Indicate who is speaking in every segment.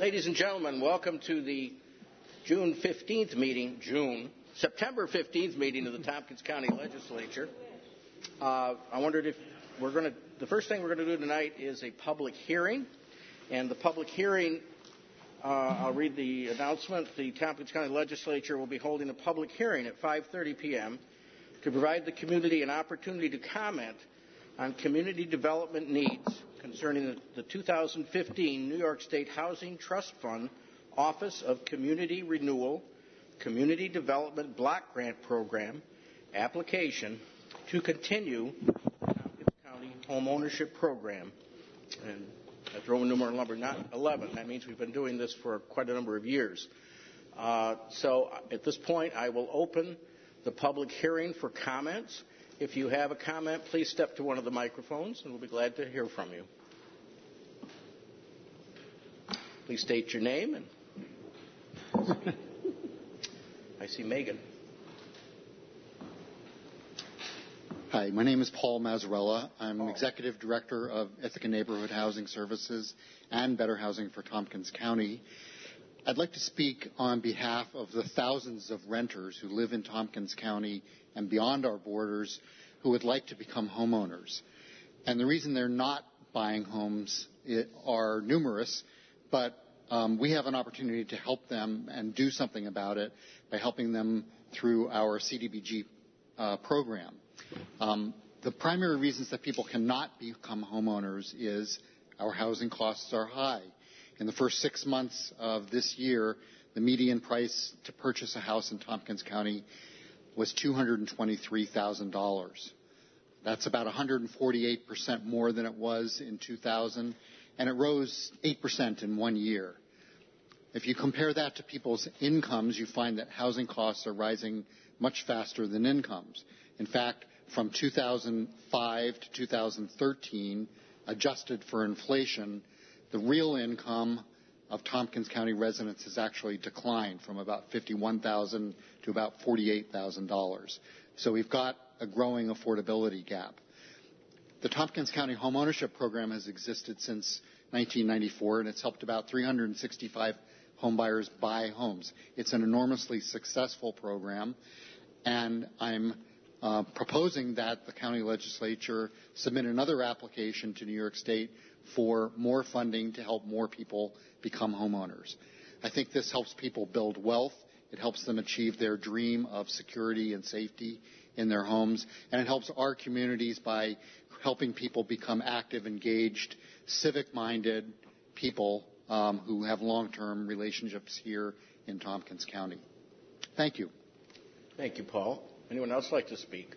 Speaker 1: Ladies and gentlemen, welcome to the September 15th meeting of the Tompkins County Legislature. I wondered if the first thing we're going to do tonight is a public hearing. And the public hearing, I'll read the announcement. The Tompkins County Legislature will be holding a public hearing at 5:30 p.m. to provide the community an opportunity to comment on community development needs concerning the 2015 New York State Housing Trust Fund Office of Community Renewal Community Development Block Grant Program application to continue the Tompkins County Home Ownership Program. And that's Roman numeral number 11. That means we've been doing this for quite a number of years. So at this point, I will open the public hearing for comments. If you have a comment, please step to one of the microphones, and we'll be glad to hear from you. Please state your name. And I see Megan.
Speaker 2: Hi, my name is Paul Mazzarella. I'm Executive Director of Ithaca Neighborhood Housing Services and Better Housing for Tompkins County. I'd like to speak on behalf of the thousands of renters who live in Tompkins County and beyond our borders who would like to become homeowners. And the reason they're not buying homes are numerous, but we have an opportunity to help them and do something about it by helping them through our CDBG program. The primary reasons that people cannot become homeowners is our housing costs are high. In the first 6 months of this year, the median price to purchase a house in Tompkins County was $223,000. That's about 148% more than it was in 2000, and it rose 8% in 1 year. If you compare that to people's incomes, you find that housing costs are rising much faster than incomes. In fact, from 2005 to 2013, adjusted for inflation, the real income of Tompkins County residents has actually declined from about $51,000 to about $48,000. So we've got a growing affordability gap. The Tompkins County Home Ownership Program has existed since 1994, and it's helped about 365 homebuyers buy homes. It's an enormously successful program, and I'm proposing that the county legislature submit another application to New York State for more funding to help more people become homeowners. I think this helps people build wealth. It helps them achieve their dream of security and safety in their homes. And it helps our communities by helping people become active, engaged, civic-minded people who have long-term relationships here in Tompkins County. Thank you.
Speaker 1: Thank you, Paul. Anyone else like to speak?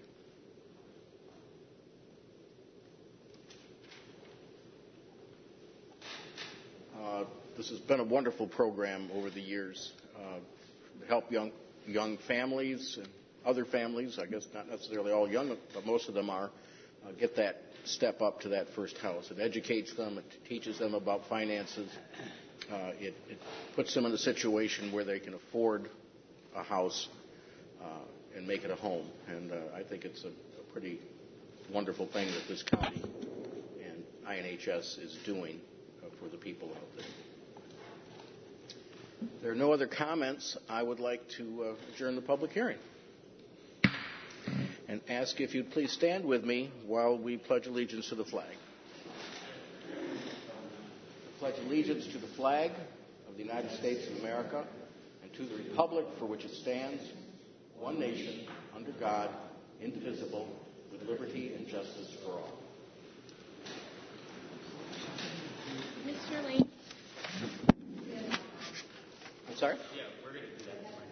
Speaker 1: This has been a wonderful program over the years to help young families and other families, I guess not necessarily all young, but most of them are, get that step up to that first house. It educates them. It teaches them about finances. It puts them in a situation where they can afford a house and make it a home. And I think it's a pretty wonderful thing that this county and INHS is doing for the people out there. If there are no other comments, I would like to adjourn the public hearing and ask if you'd please stand with me while we pledge allegiance to the flag. I pledge allegiance to the flag of the United States of America and to the republic for which it stands, one nation, under God, indivisible, with liberty and justice for all.
Speaker 3: Mr. Lane.
Speaker 1: I'm sorry?
Speaker 4: Yeah, we're going to do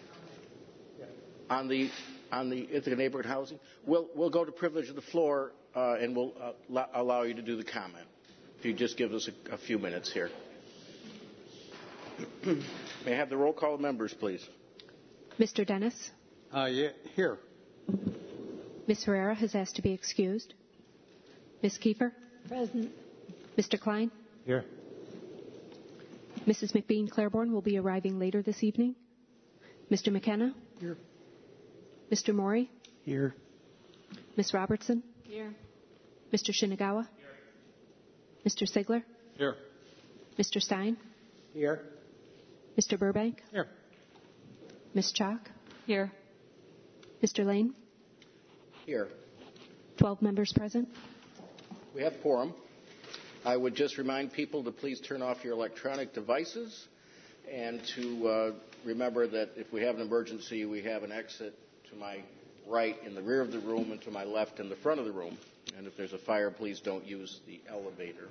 Speaker 4: that.
Speaker 1: On the Ithaca Neighborhood Housing, we'll go to privilege of the floor and we'll allow you to do the comment. If you just give us a few minutes here. May I have the roll call of members, please?
Speaker 5: Mr. Dennis?
Speaker 4: Yeah, here.
Speaker 5: Ms. Herrera has asked to be excused. Ms. Kiefer?
Speaker 3: Present.
Speaker 5: Mr. Klein?
Speaker 4: Here.
Speaker 5: Mrs. McBean Claiborne will be arriving later this evening. Mr. McKenna?
Speaker 4: Here.
Speaker 5: Mr. Mori?
Speaker 4: Here.
Speaker 5: Ms. Robertson?
Speaker 3: Here.
Speaker 5: Mr. Shinagawa?
Speaker 4: Here.
Speaker 5: Mr. Sigler?
Speaker 4: Here.
Speaker 5: Mr. Stein?
Speaker 4: Here.
Speaker 5: Mr. Burbank?
Speaker 4: Here.
Speaker 5: Ms. Chalk?
Speaker 3: Here.
Speaker 5: Mr. Lane?
Speaker 1: Here.
Speaker 5: 12 members present.
Speaker 1: We have quorum. I would just remind people to please turn off your electronic devices and to remember that if we have an emergency, we have an exit to my right in the rear of the room and to my left in the front of the room. And if there's a fire, please don't use the elevator.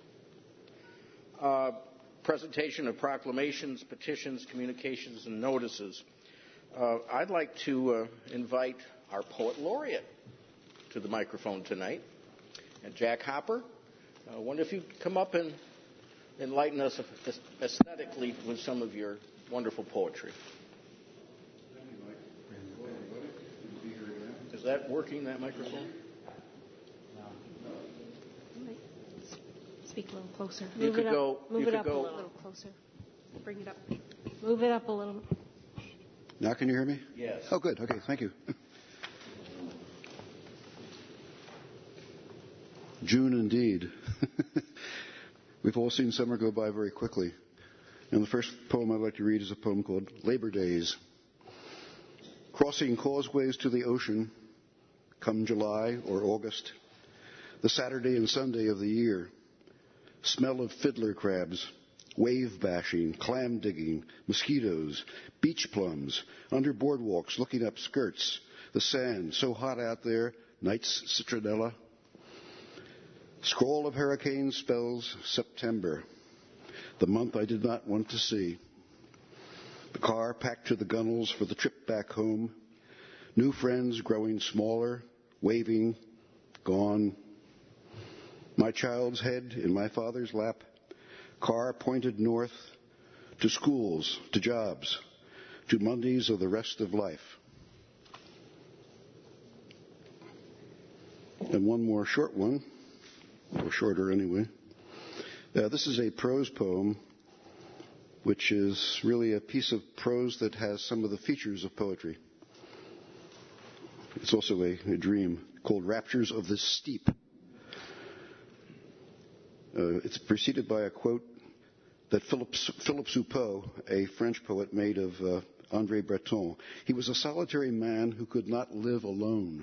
Speaker 1: Presentation of proclamations, petitions, communications, and notices. I'd like to invite our poet laureate to the microphone tonight, and Jack Hopper. I wonder if you'd come up and enlighten us aesthetically with some of your wonderful poetry. Is that working, that microphone?
Speaker 5: Speak a little closer.
Speaker 1: You could go.
Speaker 5: Move it up a little closer. Bring it up.
Speaker 3: Move it up a little.
Speaker 6: Now can you hear me?
Speaker 1: Yes.
Speaker 6: Oh, good. Okay, thank you. June indeed. We've all seen summer go by very quickly. And the first poem I'd like to read is a poem called Labor Days. Crossing causeways to the ocean, come July or August, the Saturday and Sunday of the year. Smell of fiddler crabs, wave bashing, clam digging, mosquitoes, beach plums, under boardwalks looking up skirts, the sand so hot out there, nights citronella. Scroll of hurricane spells September, the month I did not want to see. The car packed to the gunnels for the trip back home. New friends growing smaller, waving, gone. My child's head in my father's lap. Car pointed north, to schools, to jobs, to Mondays of the rest of life. And one more short one, or shorter anyway. This is a prose poem, which is really a piece of prose that has some of the features of poetry. It's also a dream called Raptures of the Steep. It's preceded by a quote that Philippe Soupeau, a French poet, made of André Breton. He was a solitary man who could not live alone.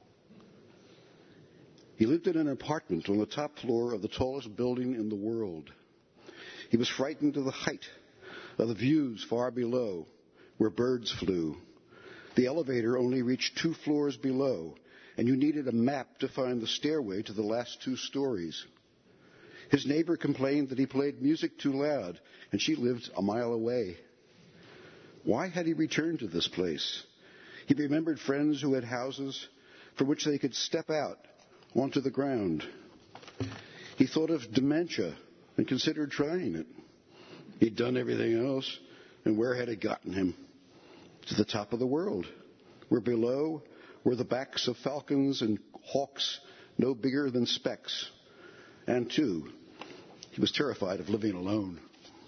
Speaker 6: He lived in an apartment on the top floor of the tallest building in the world. He was frightened of the height, of the views far below, where birds flew. The elevator only reached 2 floors below, and you needed a map to find the stairway to the last 2 stories. His neighbor complained that he played music too loud, and she lived a mile away. Why had he returned to this place? He remembered friends who had houses from which they could step out onto the ground. He thought of dementia and considered trying it. He'd done everything else, and where had it gotten him? To the top of the world, where below were the backs of falcons and hawks no bigger than specks. And 2, he was terrified of living alone.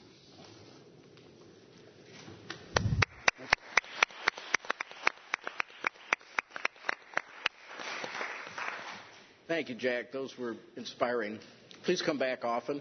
Speaker 1: Thank you, Jack. Those were inspiring. Please come back often.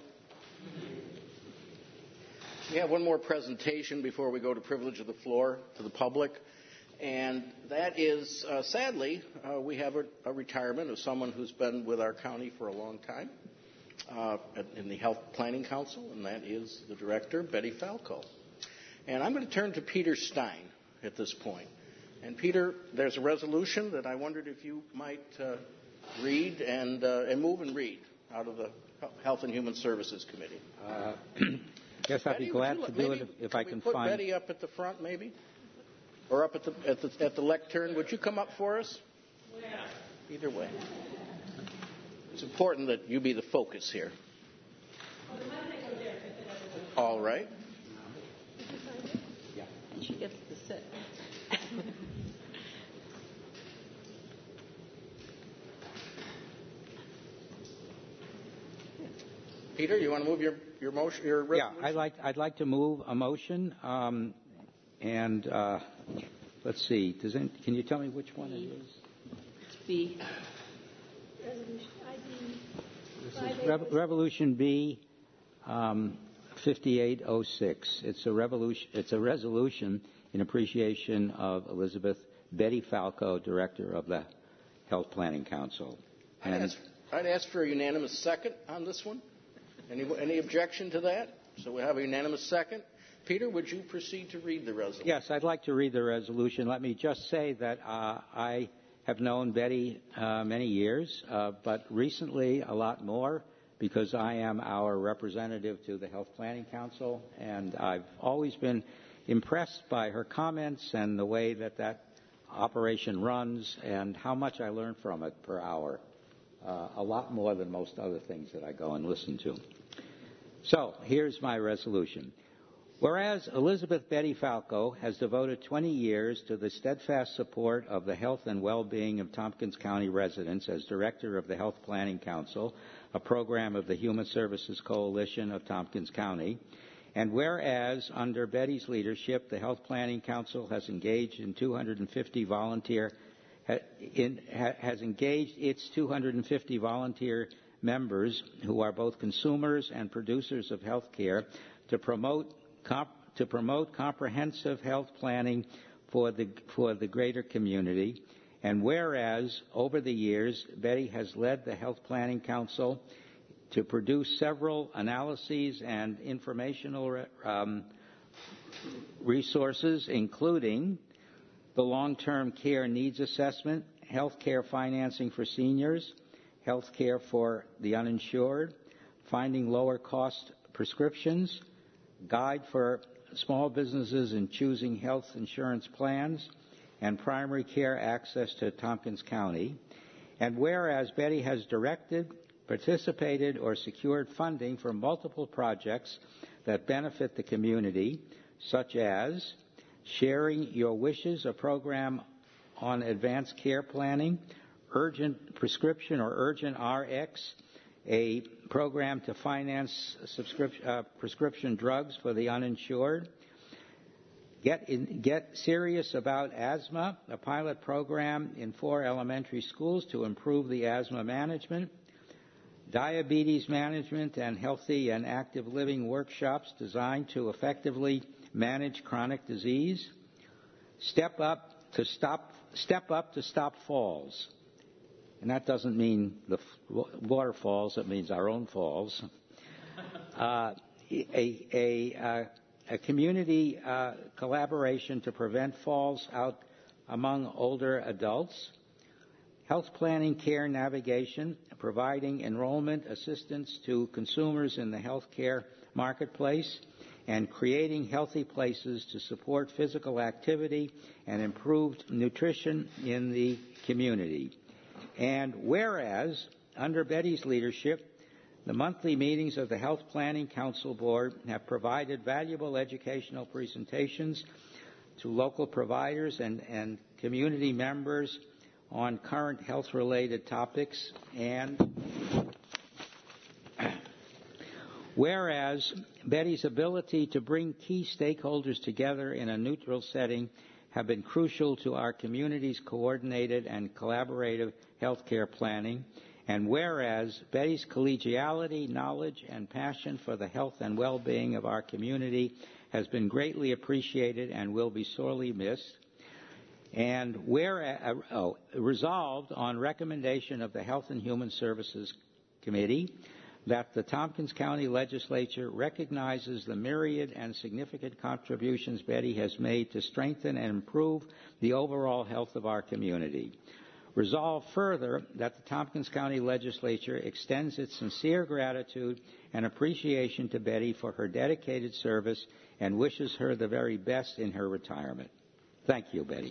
Speaker 1: We have one more presentation before we go to privilege of the floor to the public. And that is, sadly, we have a retirement of someone who's been with our county for a long time in the Health Planning Council, and that is the director, Betty Falco. And I'm going to turn to Peter Stein at this point. And Peter, there's a resolution that I wondered if you might read and move and read out of the Health and Human Services Committee.
Speaker 4: Yes, I'd be glad to do it if I can
Speaker 1: put
Speaker 4: find.
Speaker 1: Betty up at the front, maybe, or up at the lectern. Would you come up for us? Yeah. Either way, it's important that you be the focus here. All right.
Speaker 3: Yeah. She gets to sit.
Speaker 1: Peter, you want to move your motion, your resolution?
Speaker 4: Yeah, I'd like to move a motion, and let's see. Can you tell me which one it is?
Speaker 3: It's B.
Speaker 5: Resolution ID.
Speaker 4: This is Revolution B, 5806. It's a resolution in appreciation of Elizabeth Betty Falco, Director of the Health Planning Council.
Speaker 1: I'd ask for a unanimous second on this one. Any objection to that? So we have a unanimous second. Peter, would you proceed to read the resolution?
Speaker 4: Yes, I'd like to read the resolution. Let me just say that I have known Betty many years, but recently a lot more because I am our representative to the Health Planning Council, and I've always been impressed by her comments and the way that operation runs and how much I learn from it per hour. A lot more than most other things that I go and listen to. So, here's my resolution. Whereas Elizabeth Betty Falco has devoted 20 years to the steadfast support of the health and well-being of Tompkins County residents as Director of the Health Planning Council, a program of the Human Services Coalition of Tompkins County, and whereas under Betty's leadership, the Health Planning Council has engaged its 250 volunteer members who are both consumers and producers of health care to promote comprehensive health planning for the greater community. And whereas over the years, Betty has led the Health Planning Council to produce several analyses and informational resources, including the Long-Term Care Needs Assessment, Health Care Financing for Seniors, Health Care for the Uninsured, Finding Lower Cost Prescriptions, Guide for Small Businesses in Choosing Health Insurance Plans, and Primary Care Access to Tompkins County. And whereas Betty has directed, participated, or secured funding for multiple projects that benefit the community, such as Sharing Your Wishes, a program on advanced care planning, Urgent Prescription or Urgent RX, a program to finance prescription drugs for the uninsured, Get Serious About Asthma, a pilot program in 4 elementary schools to improve the asthma management, Diabetes Management and Healthy and Active Living workshops designed to effectively manage chronic disease, Step Up to Stop Falls. And that doesn't mean the waterfalls, it means our own falls. A community collaboration to prevent falls out among older adults. Health planning care navigation, providing enrollment assistance to consumers in the healthcare marketplace, and creating healthy places to support physical activity and improved nutrition in the community. And whereas, under Betty's leadership, the monthly meetings of the Health Planning Council Board have provided valuable educational presentations to local providers and community members on current health-related topics. And whereas Betty's ability to bring key stakeholders together in a neutral setting have been crucial to our community's coordinated and collaborative healthcare planning, and whereas Betty's collegiality, knowledge, and passion for the health and well-being of our community has been greatly appreciated and will be sorely missed, and resolved on recommendation of the Health and Human Services Committee that the Tompkins County Legislature recognizes the myriad and significant contributions Betty has made to strengthen and improve the overall health of our community. Resolve further that the Tompkins County Legislature extends its sincere gratitude and appreciation to Betty for her dedicated service and wishes her the very best in her retirement. Thank you, Betty.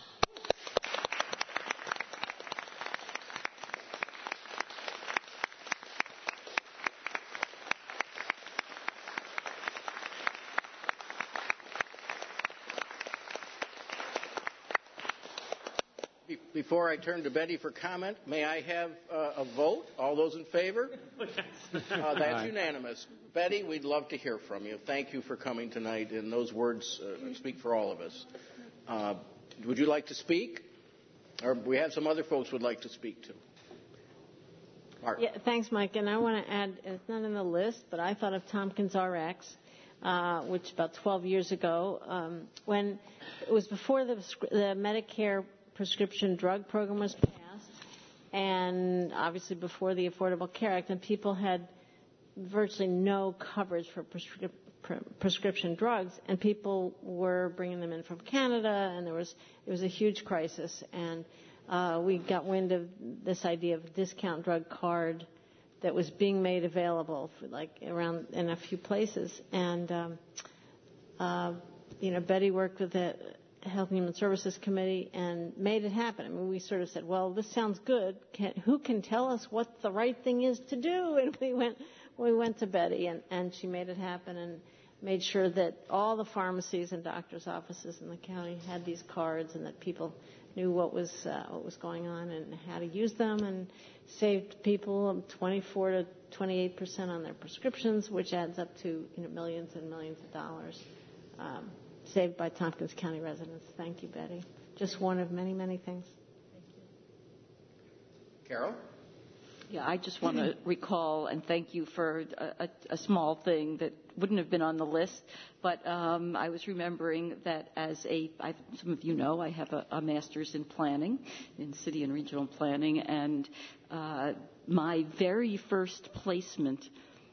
Speaker 1: Before I turn to Betty for comment, may I have a vote? All those in favor? That's unanimous. Betty, we'd love to hear from you. Thank you for coming tonight, and those words speak for all of us. Would you like to speak? Or we have some other folks who would like to speak too. Mark.
Speaker 3: Yeah, thanks, Mike. And I want to add, it's not in the list, but I thought of Tompkins RX, which about 12 years ago, when it was before the Medicare prescription drug program was passed, and obviously before the Affordable Care Act, and people had virtually no coverage for prescription drugs, and people were bringing them in from Canada, and it was a huge crisis. And we got wind of this idea of a discount drug card that was being made available for like around in a few places. And Betty worked with the Health and Human Services Committee and made it happen. I mean, we sort of said, well, this sounds good. Who can tell us what the right thing is to do? And we went to Betty, and she made it happen and made sure that all the pharmacies and doctors' offices in the county had these cards, and that people knew what was going on and how to use them, and saved people 24 to 28% on their prescriptions, which adds up to millions and millions of dollars saved by Tompkins County residents. Thank you, Betty. Just one of many, many things. Thank you.
Speaker 1: Carol?
Speaker 7: Yeah, I just want to recall and thank you for a small thing that wouldn't have been on the list, but I was remembering that some of you know, I have a master's in planning, in city and regional planning, and my very first placement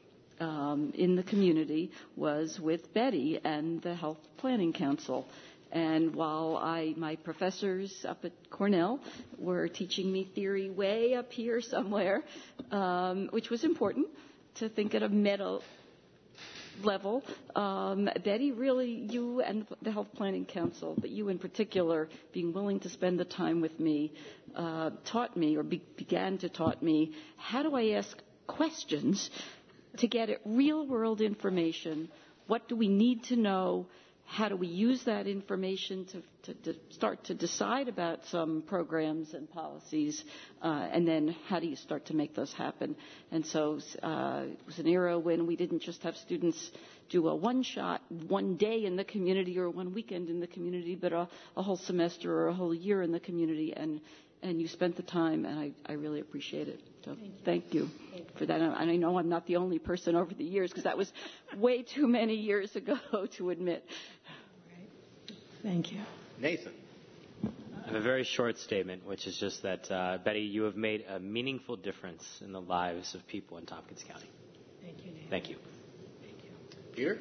Speaker 7: in the community was with Betty and the Health Planning Council. And while my professors up at Cornell were teaching me theory way up here somewhere, which was important to think at a meta level, Betty, really, you and the Health Planning Council, but you in particular, being willing to spend the time with me, taught me or began to taught me how do I ask questions to get at real-world information. What do we need to know? How do we use that information to start to decide about some programs and policies? And then how do you start to make those happen? And so it was an era when we didn't just have students do a one-shot, one day in the community or one weekend in the community, but a whole semester or a whole year in the community. And you spent the time, and I really appreciate it. So thank you for that. And I know I'm not the only person over the years, because that was way too many years ago to admit.
Speaker 3: Thank you.
Speaker 1: Nathan.
Speaker 8: I have a very short statement, which is just that, Betty, you have made a meaningful difference in the lives of people in Tompkins County.
Speaker 3: Thank you, Nathan.
Speaker 8: Thank you.
Speaker 3: Thank you.
Speaker 1: Peter?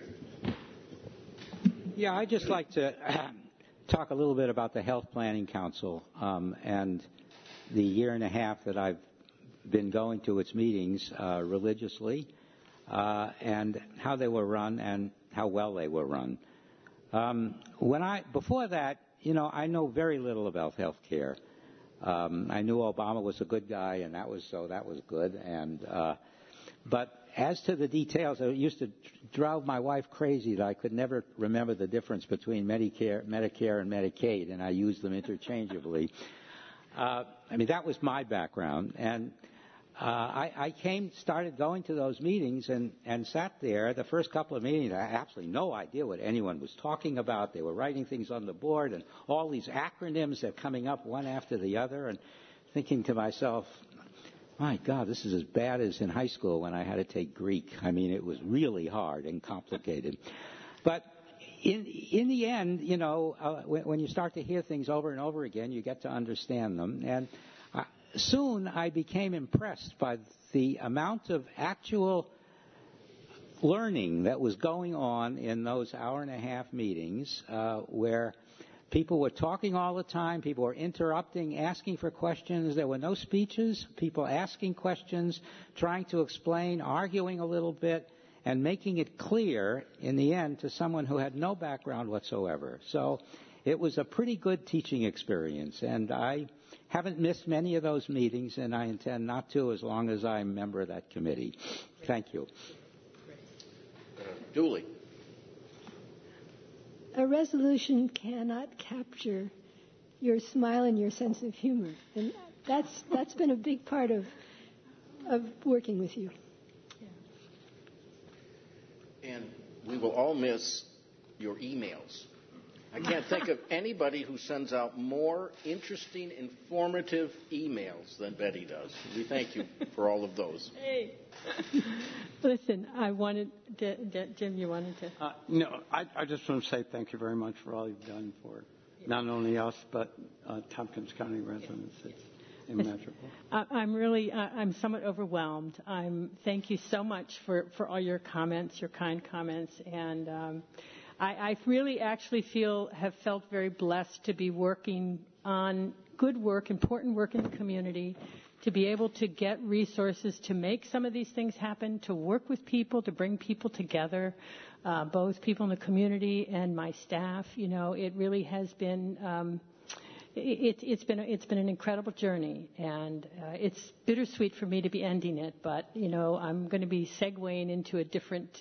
Speaker 4: Yeah, I'd just like to talk a little bit about the Health Planning Council and the year and a half that I've been going to its meetings religiously, and how they were run and how well they were run. Before that, I know very little about health care. I knew Obama was a good guy, and that was good. But as to the details, it used to drive my wife crazy that I could never remember the difference between Medicare, and Medicaid, and I used them interchangeably. That was my background, and I started going to those meetings and sat there. The first couple of meetings, I had absolutely no idea what anyone was talking about. They were writing things on the board, and all these acronyms that are coming up one after the other, and thinking to myself, my God, this is as bad as in high school when I had to take Greek. It was really hard and complicated. But in the end, when you start to hear things over and over again, you get to understand them. And soon I became impressed by the amount of actual learning that was going on in those hour-and-a-half meetings, where people were talking all the time, people were interrupting, asking for questions. There were no speeches, people asking questions, trying to explain, arguing a little bit, and making it clear in the end to someone who had no background whatsoever. So it was a pretty good teaching experience, and I haven't missed many of those meetings, and I intend not to as long as I'm a member of that committee. Thank you.
Speaker 1: Julie.
Speaker 9: A resolution cannot capture your smile and your sense of humor, and that's been a big part of working with you.
Speaker 1: And we will all miss your emails I can't think of anybody who sends out more interesting, informative emails than Betty does. We thank you for all of those.
Speaker 9: Hey. Listen, I wanted Jim, you wanted to?
Speaker 10: No, I just want to say thank you very much for all you've done for not only us, but Tompkins County residents. It's immeasurable.
Speaker 9: I'm somewhat overwhelmed. Thank you so much for all your comments, your kind comments, and I really actually have felt very blessed to be working on good work, important work in the community, to be able to get resources to make some of these things happen, to work with people, to bring people together, both people in the community and my staff. You know, it really has been. It's been an incredible journey, and it's bittersweet for me to be ending it. But you know, I'm going to be segueing into a different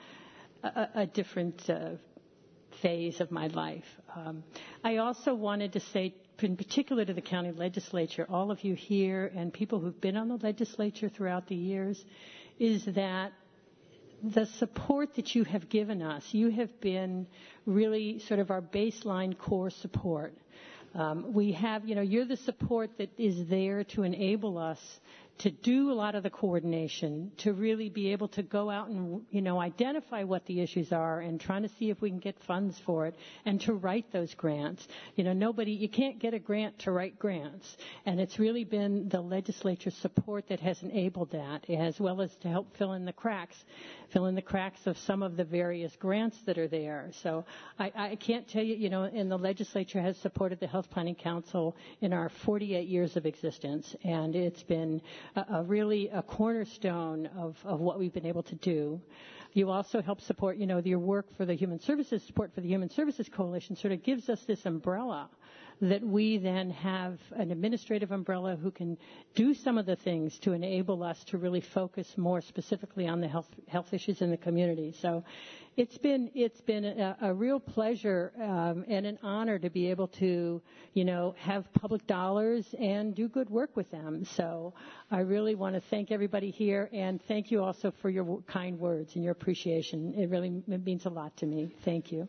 Speaker 9: phase of my life. I also wanted to say, in particular to the county legislature, all of you here and people who've been on the legislature throughout the years, is that the support that you have given us, you have been really sort of our baseline core support. We have, you know, you're the support that is there to enable us to do a lot of the coordination, to really be able to go out and, you know, identify what the issues are and trying to see if we can get funds for it and to write those grants. You know, you can't get a grant to write grants. And it's really been the legislature's support that has enabled that, as well as to help fill in the cracks of some of the various grants that are there. So I can't tell you, you know, and the legislature has supported the Health Planning Council in our 48 years of existence, and it's been really a cornerstone of what we've been able to do. You also help support, you know, your work for the Human Services, support for the Human Services Coalition sort of gives us this umbrella that we then have an administrative umbrella who can do some of the things to enable us to really focus more specifically on the health issues in the community. So it's been a real pleasure and an honor to be able to, you know, have public dollars and do good work with them. So I really want to thank everybody here, and thank you also for your kind words and your appreciation. It really means a lot to me. Thank you.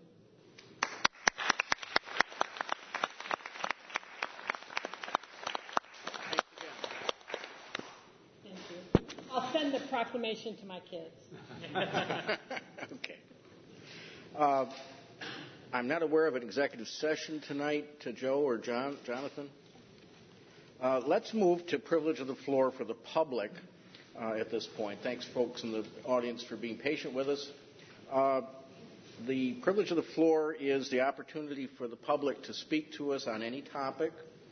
Speaker 9: Proclamation to my kids.
Speaker 1: Okay. I'm not aware of an executive session tonight to Joe or Jonathan. Let's move to privilege of the floor for the public at this point. Thanks, folks in the audience, for being patient with us. The privilege of the floor is the opportunity for the public to speak to us on any topic.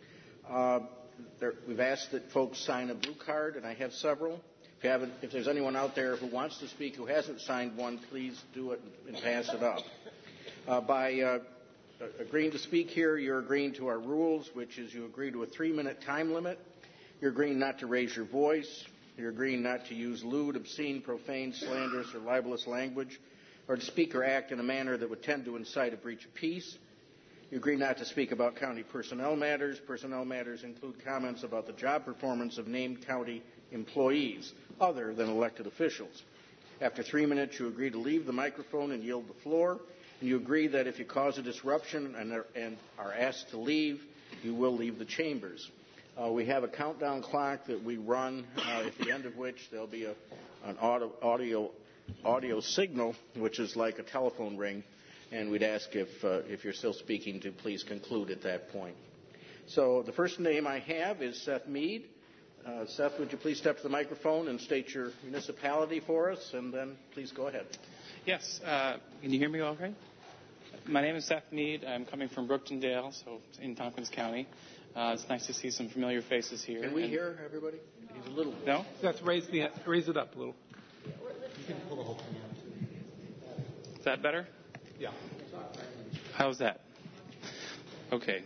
Speaker 1: We've asked that folks sign a blue card, and I have several. If there's anyone out there who wants to speak who hasn't signed one, please do it and pass it up. By agreeing to speak here, you're agreeing to our rules, which is you agree to a 3-minute time limit. You're agreeing not to raise your voice. You're agreeing not to use lewd, obscene, profane, slanderous, or libelous language, or to speak or act in a manner that would tend to incite a breach of peace. You agree not to speak about county personnel matters. Personnel matters include comments about the job performance of named county employees other than elected officials. After 3 minutes, you agree to leave the microphone and yield the floor, and you agree that if you cause a disruption and are asked to leave, you will leave the chambers. We have a countdown clock that we run, at the end of which there'll be an audio signal, which is like a telephone ring, and we'd ask if you're still speaking to please conclude at that point. So the first name I have is Seth Mead. Seth, would you please step to the microphone and state your municipality for us, and then please go ahead.
Speaker 11: Yes. Can you hear me all right? My name is Seth Mead. I'm coming from Brooktondale, so in Tompkins County. It's nice to see some familiar faces here.
Speaker 1: Can we hear everybody? He's a little...
Speaker 11: No?
Speaker 12: Seth, raise it up a little.
Speaker 2: You can pull the whole thing out.
Speaker 11: Is that better?
Speaker 12: Yeah.
Speaker 11: How's that? Okay.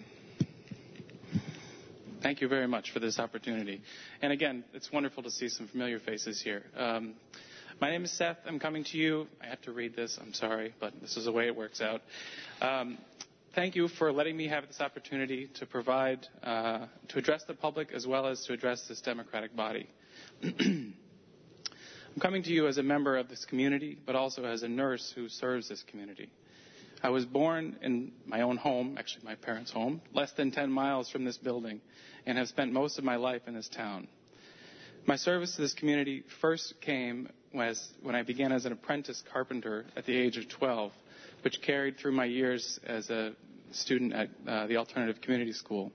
Speaker 11: Thank you very much for this opportunity. And again, it's wonderful to see some familiar faces here. My name is Seth. I'm coming to you. I have to read this. I'm sorry, but this is the way it works out. Thank you for letting me have this opportunity to provide, to address the public as well as to address this democratic body. I'm coming to you as a member of this community, but also as a nurse who serves this community. I was born in my own home, actually my parents' home, less than 10 miles from this building, and have spent most of my life in this town. My service to this community first came when I began as an apprentice carpenter at the age of 12, which carried through my years as a student at the Alternative Community School.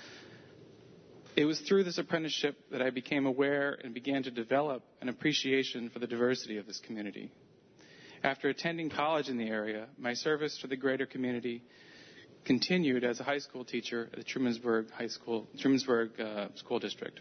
Speaker 11: It was through this apprenticeship that I became aware and began to develop an appreciation for the diversity of this community. After attending college in the area, my service to the greater community continued as a high school teacher at the Trumansburg School District.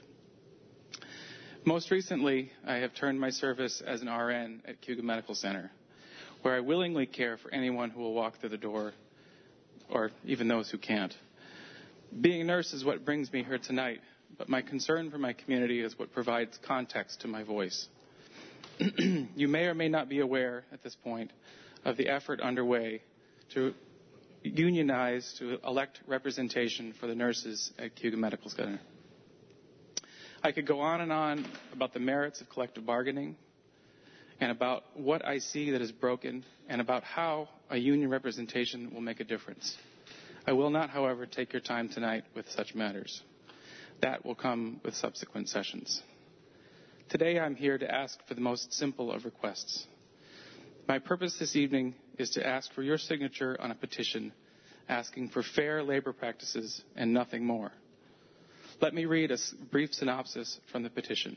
Speaker 11: Most recently, I have turned my service as an RN at Cayuga Medical Center, where I willingly care for anyone who will walk through the door, or even those who can't. Being a nurse is what brings me here tonight, but my concern for my community is what provides context to my voice. You may or may not be aware at this point of the effort underway to unionize, to elect representation for the nurses at Cayuga Medical Center. I could go on and on about the merits of collective bargaining and about what I see that is broken and about how a union representation will make a difference. I will not, however, take your time tonight with such matters. That will come with subsequent sessions. Today I'm here to ask for the most simple of requests. My purpose this evening is to ask for your signature on a petition asking for fair labor practices and nothing more. Let me read a brief synopsis from the petition.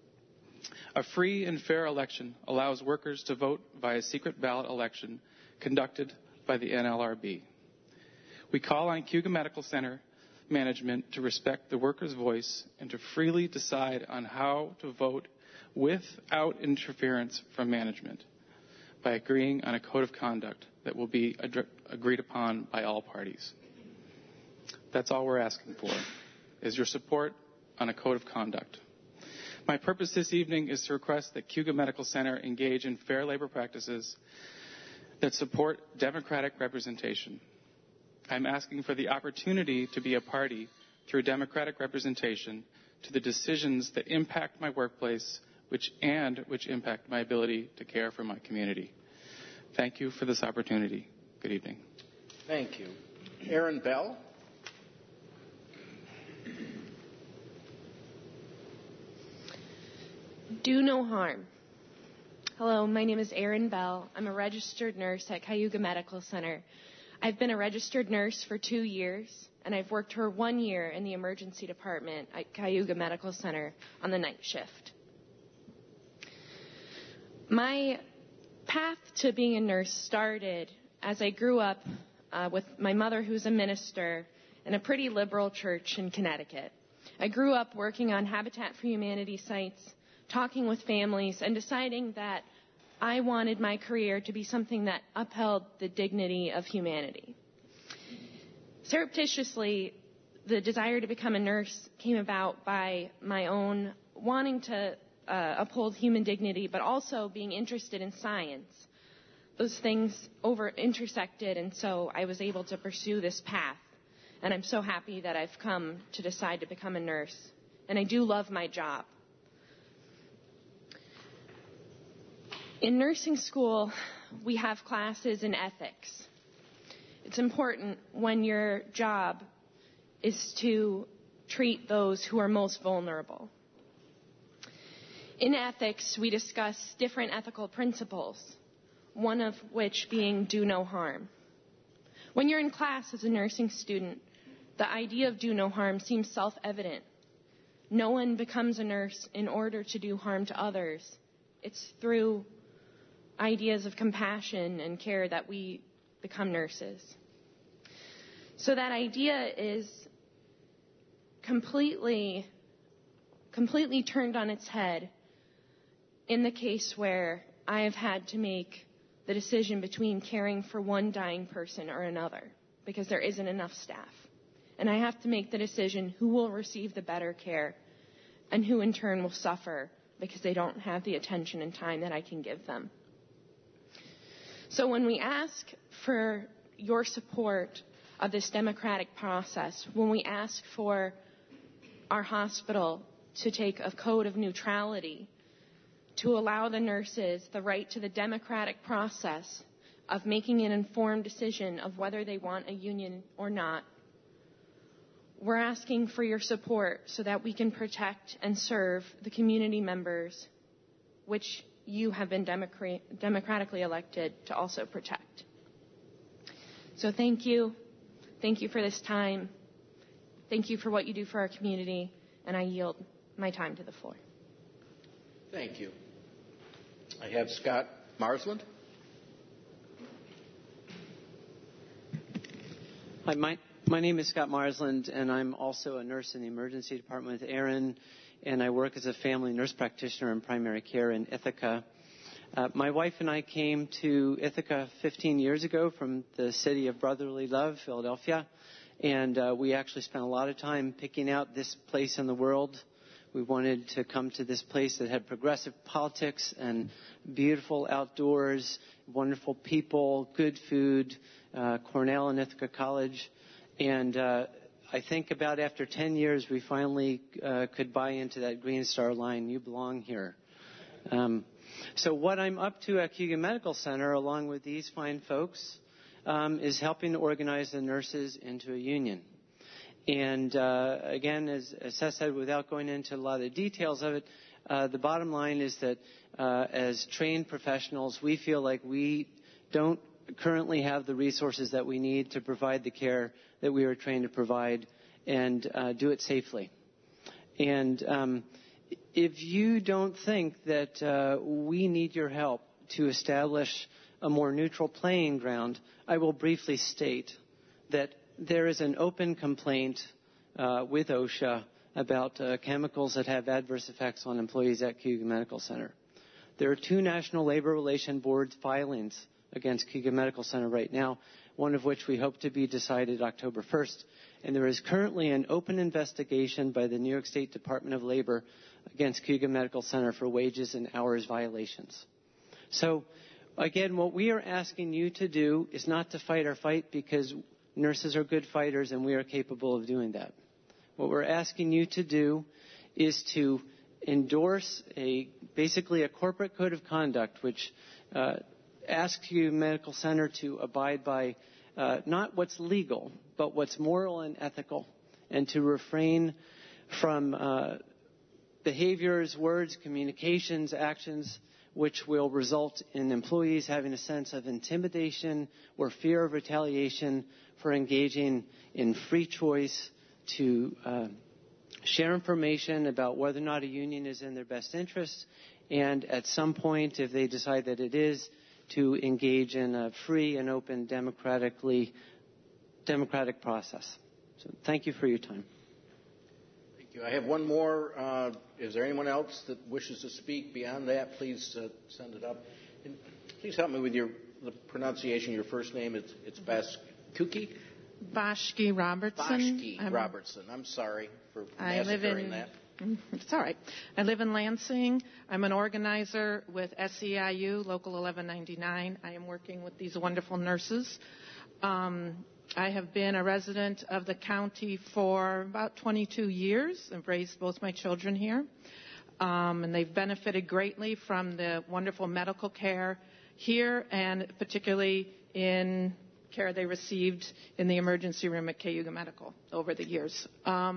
Speaker 11: A free and fair election allows workers to vote via secret ballot election conducted by the NLRB. We call on Cayuga Medical Center management to respect the workers' voice and to freely decide on how to vote without interference from management by agreeing on a code of conduct that will be agreed upon by all parties. That's all we're asking for, is your support on a code of conduct. My purpose this evening is to request that Cayuga Medical Center engage in fair labor practices that support democratic representation. I'm asking for the opportunity to be a party through democratic representation to the decisions that impact my workplace, which impact my ability to care for my community. Thank you for this opportunity. Good evening.
Speaker 1: Thank you. Aaron Bell.
Speaker 13: Do no harm. Hello, my name is Erin Bell. I'm a registered nurse at Cayuga Medical Center. I've been a registered nurse for 2 years, and I've worked for 1 year in the emergency department at Cayuga Medical Center on the night shift. My path to being a nurse started as I grew up with my mother, who's a minister, in a pretty liberal church in Connecticut. I grew up working on Habitat for Humanity sites, talking with families, and deciding that I wanted my career to be something that upheld the dignity of humanity. Surreptitiously, the desire to become a nurse came about by my own wanting to uphold human dignity, but also being interested in science. Those things intersected, and so I was able to pursue this path. And I'm so happy that I've come to decide to become a nurse. And I do love my job. In nursing school, we have classes in ethics. It's important when your job is to treat those who are most vulnerable. In ethics, we discuss different ethical principles, one of which being do no harm. When you're in class as a nursing student, the idea of do no harm seems self-evident. No one becomes a nurse in order to do harm to others. It's through ideas of compassion and care that we become nurses. So that idea is completely turned on its head in the case where I have had to make the decision between caring for one dying person or another because there isn't enough staff. And I have to make the decision who will receive the better care and who in turn will suffer because they don't have the attention and time that I can give them. So when we ask for your support of this democratic process, when we ask for our hospital to take a code of neutrality, to allow the nurses the right to the democratic process of making an informed decision of whether they want a union or not. We're asking for your support so that we can protect and serve the community members which you have been democratically elected to also protect. So thank you. Thank you for this time. Thank you for what you do for our community, and I yield my time to the floor.
Speaker 1: Thank you. I have Scott Marsland.
Speaker 14: Hi, my name is Scott Marsland, and I'm also a nurse in the emergency department with Aaron, and I work as a family nurse practitioner in primary care in Ithaca. My wife and I came to Ithaca 15 years ago from the city of brotherly love, Philadelphia, and we actually spent a lot of time picking out this place in the world. We wanted to come to this place that had progressive politics and beautiful outdoors, wonderful people, good food, Cornell and Ithaca College. And I think about after 10 years, we finally could buy into that Green Star line, you belong here. So what I'm up to at Cayuga Medical Center, along with these fine folks, is helping to organize the nurses into a union. And again, as Seth said, without going into a lot of the details of it, the bottom line is that as trained professionals, we feel like we don't currently have the resources that we need to provide the care that we are trained to provide and do it safely. And if you don't think that we need your help to establish a more neutral playing ground, I will briefly state that there is an open complaint with OSHA about chemicals that have adverse effects on employees at Cayuga Medical Center. There are 2 National Labor Relations Board filings against Cayuga Medical Center right now, one of which we hope to be decided October 1st. And there is currently an open investigation by the New York State Department of Labor against Cayuga Medical Center for wages and hours violations. So, again, what we are asking you to do is not to fight our fight, because nurses are good fighters and we are capable of doing that. What we're asking you to do is to endorse basically a corporate code of conduct which asks you, Medical Center, to abide by not what's legal, but what's moral and ethical, and to refrain from behaviors, words, communications, actions which will result in employees having a sense of intimidation or fear of retaliation for engaging in free choice to share information about whether or not a union is in their best interest, and at some point, if they decide that it is, to engage in a free and open democratic process. So thank you for your time.
Speaker 1: Thank you. I have one more. Is there anyone else that wishes to speak beyond that? Please send it up. And please help me with the pronunciation of your first name. It's Baskuki?
Speaker 15: Bashki Robertson.
Speaker 1: Bashki Robertson. I'm sorry for massacring that.
Speaker 15: It's all right. I live in Lansing. I'm an organizer with SEIU, Local 1199. I am working with these wonderful nurses. I have been a resident of the county for about 22 years. I've raised both my children here. And they've benefited greatly from the wonderful medical care here, and particularly in care they received in the emergency room at Cayuga Medical over the years.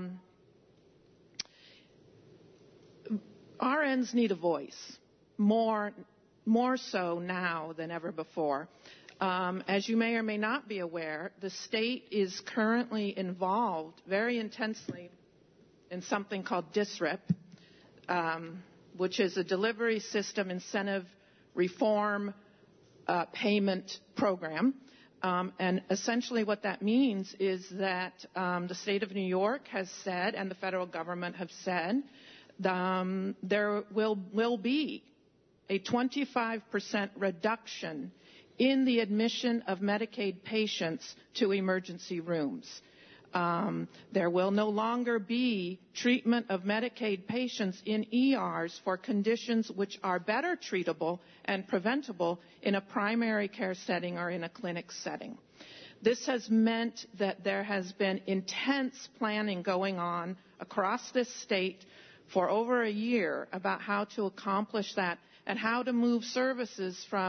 Speaker 15: RNs need a voice, more so now than ever before. As you may or may not be aware, the state is currently involved very intensely in something called DSRIP, which is a delivery system incentive reform payment program. And essentially what that means is that the state of New York has said, and the federal government have said, there will be a 25% reduction in the admission of Medicaid patients to emergency rooms. There will no longer be treatment of Medicaid patients in ERs for conditions which are better treatable and preventable in a primary care setting or in a clinic setting. This has meant that there has been intense planning going on across this state for over a year about how to accomplish that and how to move services from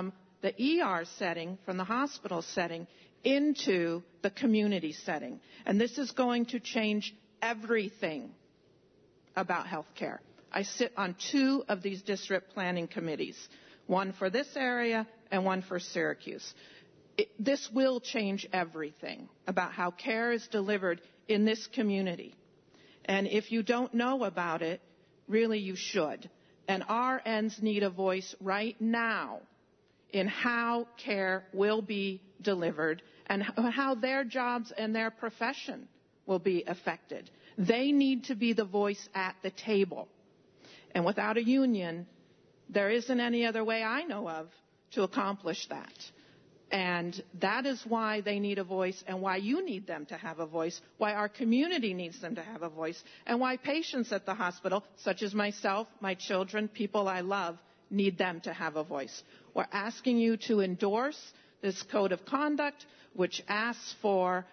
Speaker 15: the ER setting, from the hospital setting, into the community setting. And this is going to change everything about health care. I sit on 2 of these district planning committees, one for this area and one for Syracuse. This will change everything about how care is delivered in this community. And if you don't know about it, really you should. And RNs need a voice right now in how care will be delivered and how their jobs and their profession will be affected. They need to be the voice at the table. And without a union, there isn't any other way I know of to accomplish that. And that is why they need a voice, and why you need them to have a voice, why our community needs them to have a voice, and why patients at the hospital, such as myself, my children, people I love, need them to have a voice. We're asking you to endorse this code of conduct, which asks for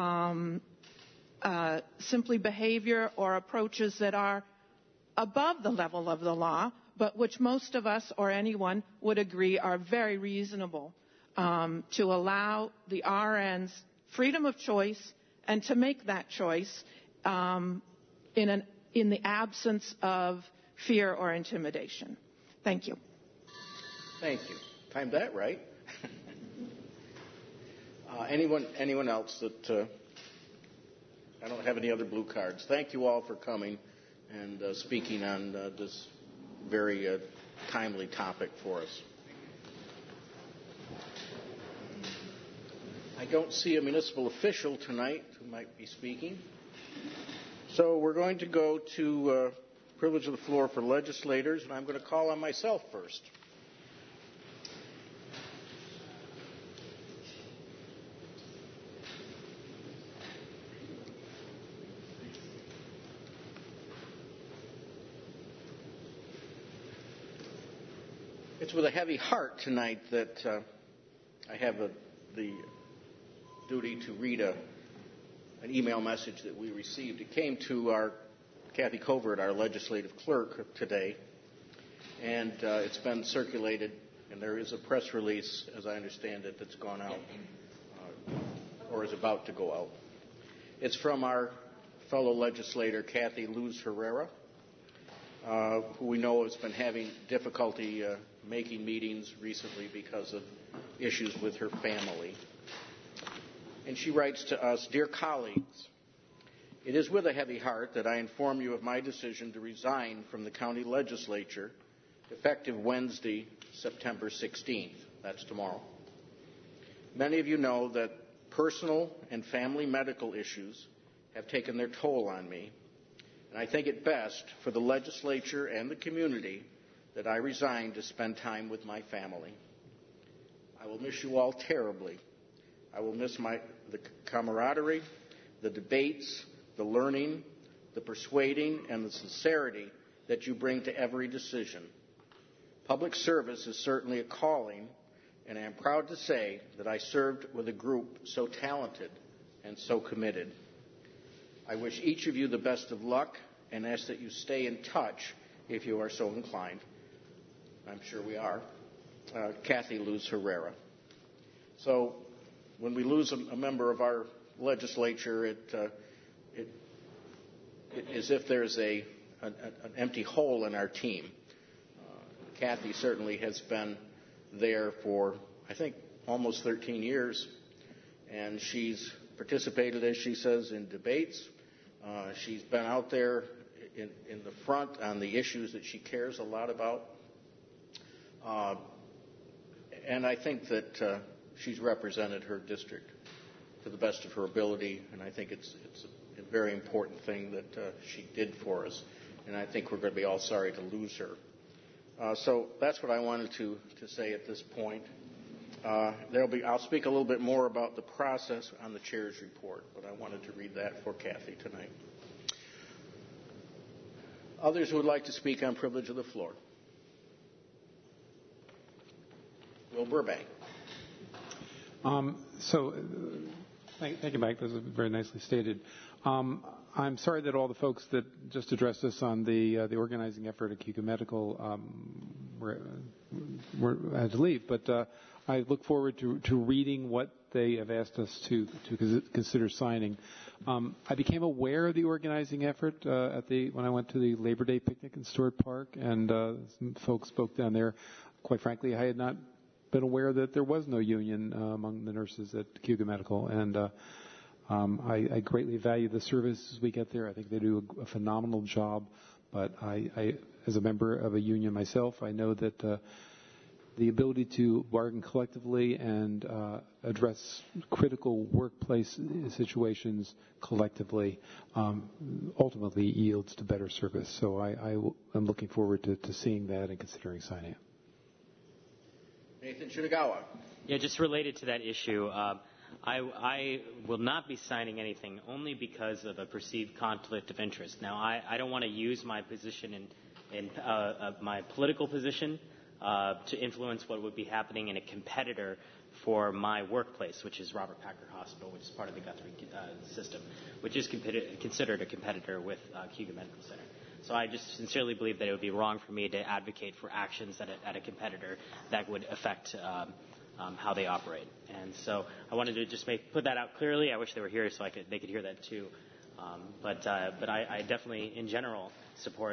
Speaker 15: simply behavior or approaches that are above the level of the law, but which most of us or anyone would agree are very reasonable. To allow the RNs freedom of choice and to make that choice in the absence of fear or intimidation. Thank you.
Speaker 1: Thank you. Timed that right. Anyone else that I don't have any other blue cards. Thank you all for coming and speaking on this very timely topic for us. I don't see a municipal official tonight who might be speaking. So we're going to go to privilege of the floor for legislators, and I'm going to call on myself first. It's with a heavy heart tonight that I have the duty to read an email message that we received. It came to our Kathy Covert, our legislative clerk, today, and it's been circulated, and there is a press release, as I understand it, that's gone out or is about to go out. It's from our fellow legislator, Kathy Luz Herrera, who we know has been having difficulty making meetings recently because of issues with her family. And she writes to us, "Dear colleagues, it is with a heavy heart that I inform you of my decision to resign from the county legislature effective Wednesday, September 16th. That's tomorrow. Many of you know that personal and family medical issues have taken their toll on me, and I think it best for the legislature and the community that I resign to spend time with my family. I will miss you all terribly. I will miss the camaraderie, the debates, the learning, the persuading, and the sincerity that you bring to every decision. Public service is certainly a calling, and I am proud to say that I served with a group so talented and so committed. I wish each of you the best of luck and ask that you stay in touch if you are so inclined. I'm sure we are. Kathy Luz Herrera." So when we lose a member of our legislature, it as if there's an empty hole in our team. Kathy certainly has been there for, I think, almost 13 years, and she's participated, as she says, in debates. She's been out there in the front on the issues that she cares a lot about. And I think that she's represented her district to the best of her ability, and I think it's a very important thing that she did for us, and I think we're going to be all sorry to lose her. So that's what I wanted to say at this point. I'll speak a little bit more about the process on the chair's report, but I wanted to read that for Kathy tonight. Others who would like to speak on privilege of the floor? Will Burbank.
Speaker 12: Thank you, Mike. Those are very nicely stated. I'm sorry that all the folks that just addressed us on the organizing effort at Keuka Medical had to leave. But I look forward to reading what they have asked us to consider signing. I became aware of the organizing effort when I went to the Labor Day picnic in Stewart Park, and some folks spoke down there. Quite frankly, I had not been aware that there was no union among the nurses at Cayuga Medical, and I greatly value the services we get there. I think they do a phenomenal job, but I as a member of a union myself, I know that the ability to bargain collectively and address critical workplace situations collectively ultimately yields to better service. So I am looking forward to seeing that and considering signing it.
Speaker 1: Nathan Shinagawa.
Speaker 8: Yeah, just related to that issue, I will not be signing anything only because of a perceived conflict of interest. Now, I don't want to use my position in my political position to influence what would be happening in a competitor for my workplace, which is Robert Packer Hospital, which is part of the Guthrie system, which is considered a competitor with Cayuga Medical Center. So I just sincerely believe that it would be wrong for me to advocate for actions at a competitor that would affect how they operate. And so I wanted to just put that out clearly. I wish they were here so they could hear that too. But I definitely, in general, support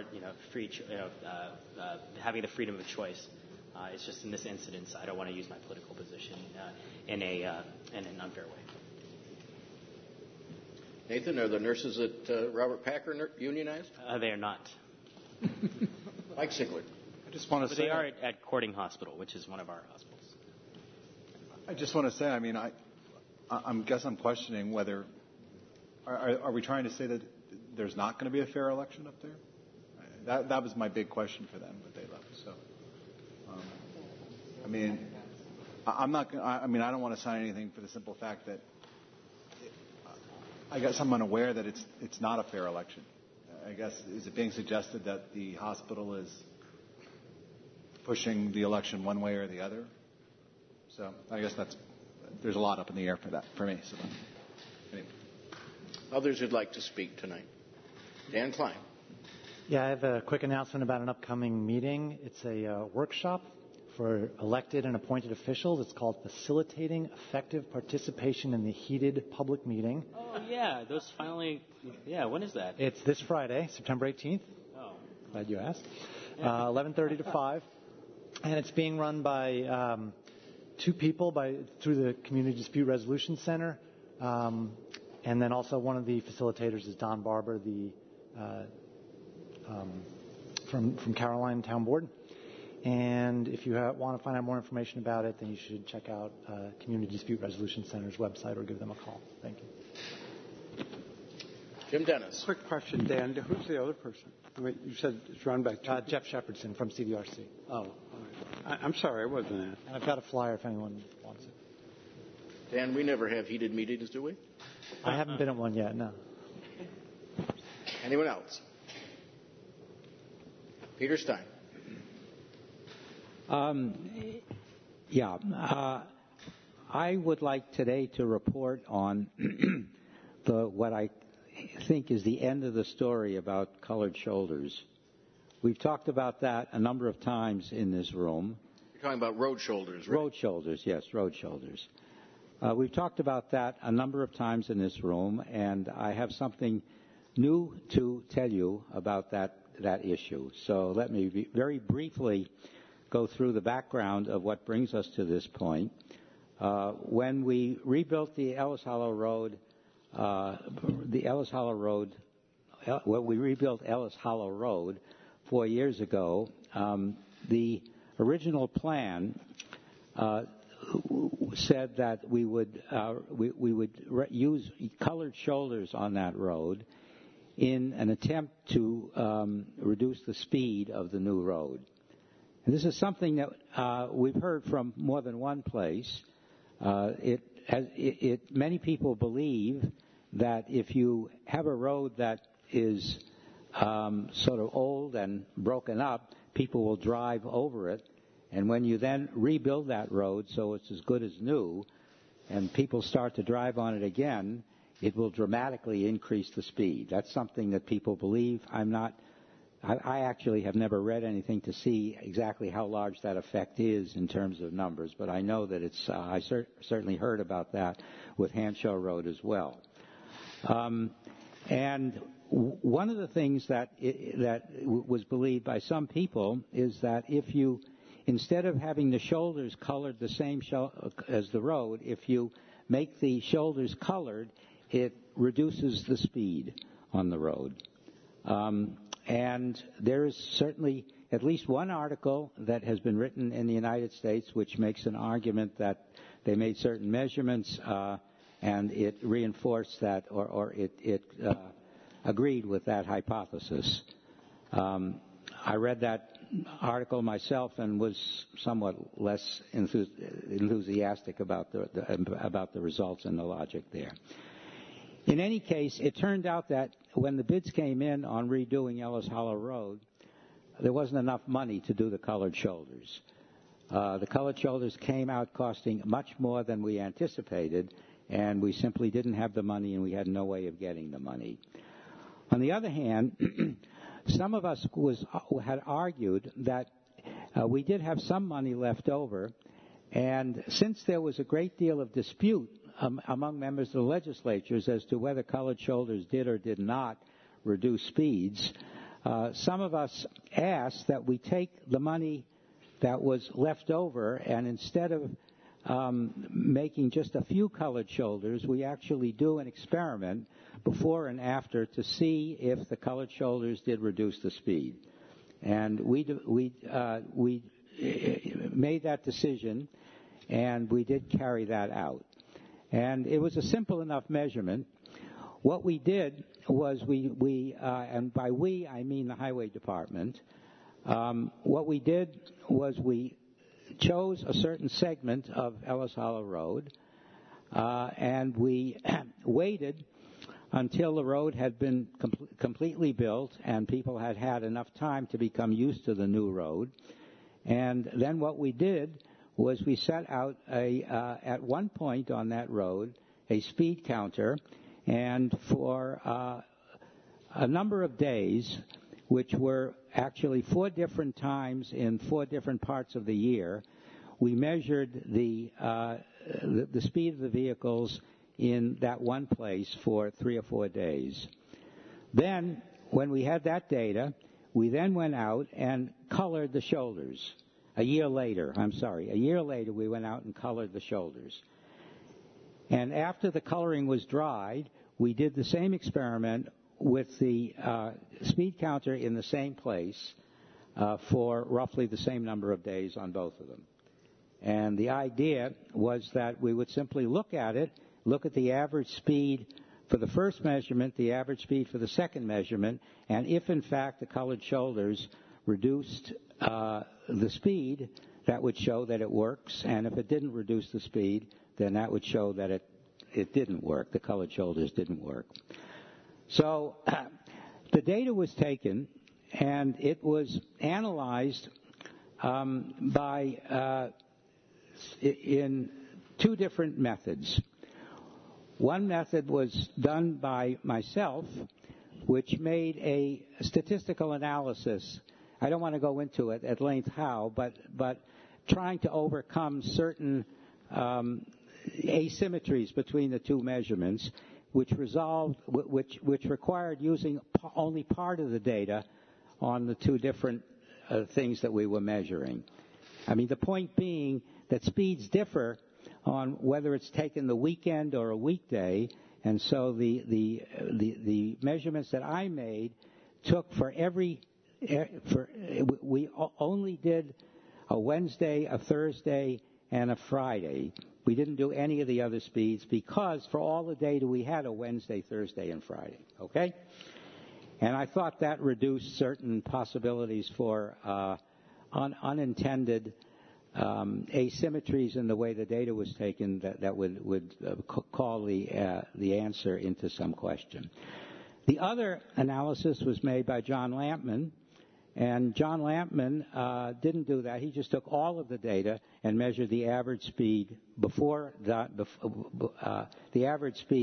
Speaker 8: having the freedom of choice. It's just in this incident, I don't want to use my political position in an unfair way.
Speaker 1: Nathan, are the nurses at Robert Packer unionized?
Speaker 8: They are not.
Speaker 1: Mike Sigler.
Speaker 16: I just want to say
Speaker 8: they are at Cording Hospital, which is one of our hospitals.
Speaker 16: I just want to say, I mean, I guess I'm questioning whether are we trying to say that there's not going to be a fair election up there? That was my big question for them, but they left. So, I mean, I'm not. I mean, I don't want to sign anything for the simple fact that I guess I'm unaware that it's not a fair election. I guess is it being suggested that the hospital is pushing the election one way or the other? So I guess there's a lot up in the air for me. So anyway.
Speaker 1: Others who'd like to speak tonight. Dan Klein.
Speaker 17: Yeah, I have a quick announcement about an upcoming meeting. It's a workshop for elected and appointed officials. It's called Facilitating Effective Participation in the Heated Public Meeting.
Speaker 8: Oh, yeah. Those finally... Yeah, when is that?
Speaker 17: It's this Friday, September 18th.
Speaker 8: Oh.
Speaker 17: Glad you asked. 11:30 to 5. And it's being run by two people through the Community Dispute Resolution Center. And then also one of the facilitators is Don Barber, from Caroline Town Board. And if you want to find out more information about it, then you should check out Community Dispute Resolution Center's website or give them a call. Thank you.
Speaker 1: Jim Dennis.
Speaker 10: Quick question, Dan. Who's the other person? I mean, you said it's run by
Speaker 17: Jeff Shepherdson from CDRC.
Speaker 10: Oh, all right. I'm sorry, I wasn't asked.
Speaker 17: And I've got a flyer if anyone wants it.
Speaker 1: Dan, we never have heated meetings, do we?
Speaker 17: I haven't been at one yet, no.
Speaker 1: Anyone else? Peter Stein.
Speaker 4: I would like today to report on what I think is the end of the story about colored shoulders. We've talked about that a number of times in this room.
Speaker 1: You're talking about road shoulders, right?
Speaker 4: Road shoulders, yes, road shoulders. We've talked about that a number of times in this room, and I have something new to tell you about that issue. So let me very briefly go through the background of what brings us to this point. When we rebuilt the Ellis Hollow Road, when we rebuilt Ellis Hollow Road 4 years ago, the original plan said that we would use colored shoulders on that road in an attempt to reduce the speed of the new road. And this is something that we've heard from more than one place. Many people believe that if you have a road that is sort of old and broken up, people will drive over it. And when you then rebuild that road so it's as good as new, and people start to drive on it again, it will dramatically increase the speed. That's something that people believe. I'm not I actually have never read anything to see exactly how large that effect is in terms of numbers, but I know that it's. I certainly heard about that with Hanshaw Road as well. And one of the things that was believed by some people is that if you, instead of having the shoulders colored the same as the road, if you make the shoulders colored, it reduces the speed on the road. And there is certainly at least one article that has been written in the United States which makes an argument that they made certain measurements and it reinforced that, or it agreed with that hypothesis. I read that article myself and was somewhat less enthusiastic about the results and the logic there. In any case, it turned out that when the bids came in on redoing Ellis Hollow Road, there wasn't enough money to do the colored shoulders. The colored shoulders came out costing much more than we anticipated, and we simply didn't have the money, and we had no way of getting the money. On the other hand, some of us had argued that we did have some money left over, and since there was a great deal of dispute among members of the legislatures as to whether colored shoulders did or did not reduce speeds, some of us asked that we take the money that was left over, and instead of making just a few colored shoulders, we actually do an experiment before and after to see if the colored shoulders did reduce the speed. And we made that decision, and we did carry that out. And it was a simple enough measurement. What we did was and by we I mean the Highway Department, what we did was we chose a certain segment of Ellis Hollow Road, and we waited until the road had been completely built and people had had enough time to become used to the new road. And then what we did was we set out at one point on that road a speed counter, and for a number of days, which were actually 4 different times in 4 different parts of the year, we measured the speed of the vehicles in that one place for 3 or 4 days. Then, when we had that data, we then went out and colored the shoulders. A year later, we went out and colored the shoulders. And after the coloring was dried, we did the same experiment with the speed counter in the same place for roughly the same number of days on both of them. And the idea was that we would simply look at the average speed for the first measurement, the average speed for the second measurement, and if in fact the colored shoulders reduced the speed, that would show that it works, and if it didn't reduce the speed, then that would show that it didn't work, the colored shoulders didn't work. So the data was taken, and it was analyzed in 2 different methods. One method was done by myself, which made a statistical analysis. I don't want to go into it at length how, but trying to overcome certain asymmetries between the 2 measurements, which required using only part of the data on the 2 different things that we were measuring. I mean, the point being that speeds differ on whether it's taken the weekend or a weekday, and so the measurements that I made took we only did a Wednesday, a Thursday, and a Friday. We didn't do any of the other speeds because for all the data we had a Wednesday, Thursday, and Friday. Okay? And I thought that reduced certain possibilities for unintended asymmetries in the way the data was taken that would call the answer into some question. The other analysis was made by John Lampman, and John Lampman didn't do that. He just took all of the data and measured the average speed before the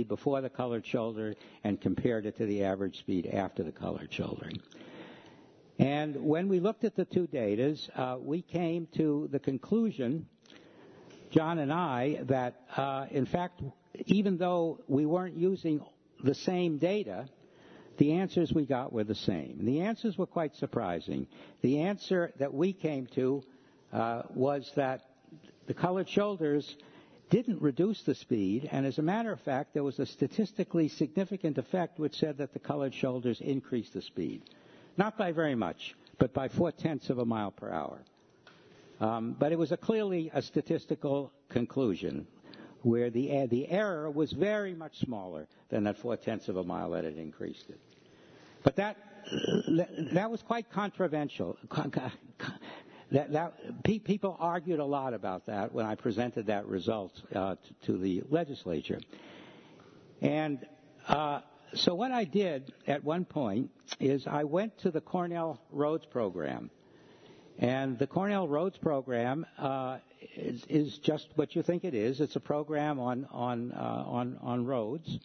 Speaker 4: colored shoulder and compared it to the average speed after the colored shouldering. And when we looked at the two datas, we came to the conclusion, John and I, that in fact, even though we weren't using the same data, the answers we got were the same. And the answers were quite surprising. The answer that we came to was that the colored shoulders didn't reduce the speed, and as a matter of fact, there was a statistically significant effect which said that the colored shoulders increased the speed. Not by very much, but by 0.4 of a mile per hour. But it was clearly a statistical conclusion where the error was very much smaller than that 0.4 of a mile that had increased it. But that was quite controversial. People argued a lot about that when I presented that result to the legislature. And so what I did at one point is I went to the Cornell Rhodes Program. And the Cornell Rhodes Program is just what you think it is. It's a program on roads.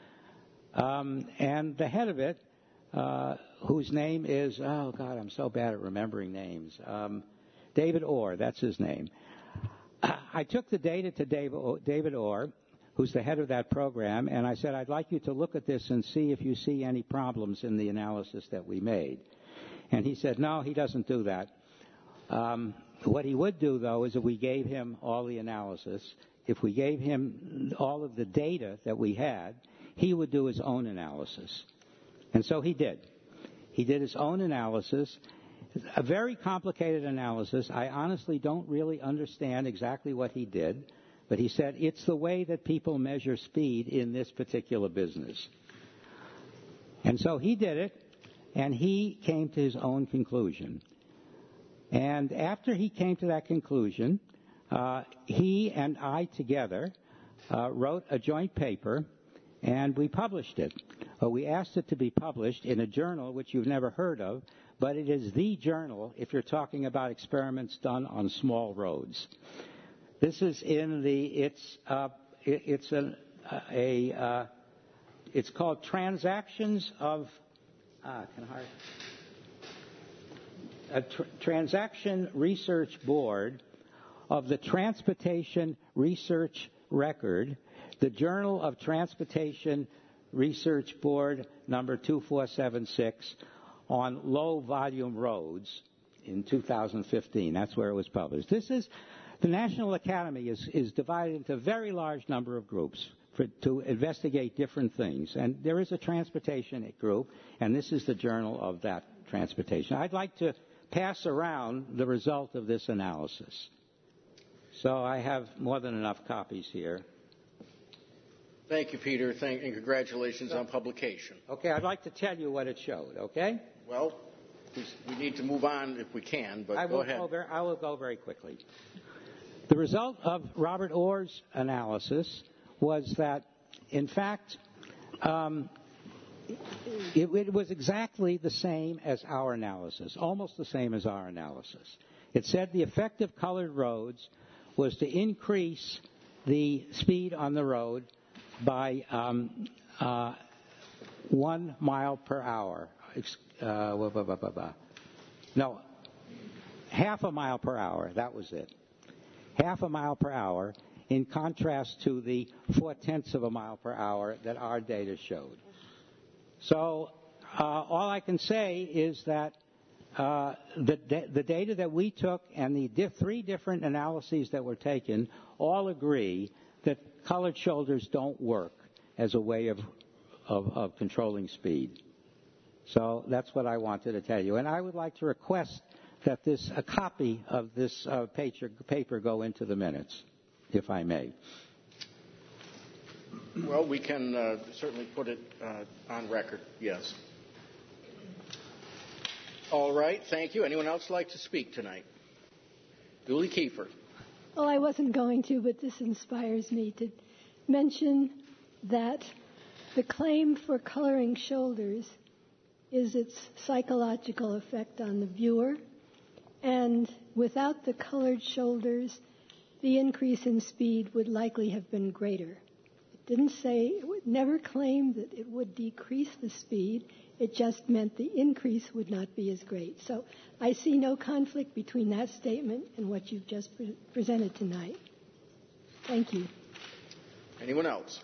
Speaker 4: And the head of it, whose name is, oh God, I'm so bad at remembering names. David Orr, that's his name. I took the data to David Orr, who's the head of that program, and I said, I'd like you to look at this and see if you see any problems in the analysis that we made. And he said, no, he doesn't do that. What he would do, though, is if we gave him all the analysis, if we gave him all of the data that we had, he would do his own analysis. And so he did. He did his own analysis, a very complicated analysis. I honestly don't really understand exactly what he did, but he said it's the way that people measure speed in this particular business. And so he did it, and he came to his own conclusion. And after he came to that conclusion, he and I together wrote a joint paper, and we published it. We asked it to be published in a journal which you've never heard of, but it is the journal if you're talking about experiments done on small roads. This is in it's called Transactions of Transaction Research Board of the Transportation Research Record, the Journal of Transportation Research Board number 2476 on low volume roads in 2015. That's where it was published. The National Academy is divided into a very large number of groups to investigate different things. And there is a transportation group, and this is the journal of that transportation. I'd like to pass around the result of this analysis. So I have more than enough copies here.
Speaker 1: Thank you, Peter, and congratulations on publication.
Speaker 4: Okay, I'd like to tell you what it showed, okay?
Speaker 1: Well, we need to move on if we can, but go ahead.
Speaker 4: I will go very quickly. The result of Robert Orr's analysis was that, in fact, it was exactly the same as our analysis, almost the same as our analysis. It said the effect of colored roads was to increase the speed on the road by 1 mile per hour. No, half a mile per hour. That was it. Half a mile per hour, in contrast to the 0.4 of a mile per hour that our data showed. So all I can say is that the data that we took and the three different analyses that were taken all agree that colored shoulders don't work as a way of controlling speed. So that's what I wanted to tell you. And I would like to request that a copy of this paper go into the minutes, if I may.
Speaker 1: Well, we can certainly put it on record, yes. All right, thank you. Anyone else like to speak tonight? Julie Kiefer.
Speaker 18: Well, I wasn't going to, but this inspires me to mention that the claim for coloring shoulders is its psychological effect on the viewer. And without the colored shoulders, the increase in speed would likely have been greater. It didn't say, it would never claim that it would decrease the speed. It just meant the increase would not be as great. So I see no conflict between that statement and what you've just presented tonight. Thank you.
Speaker 1: Anyone else?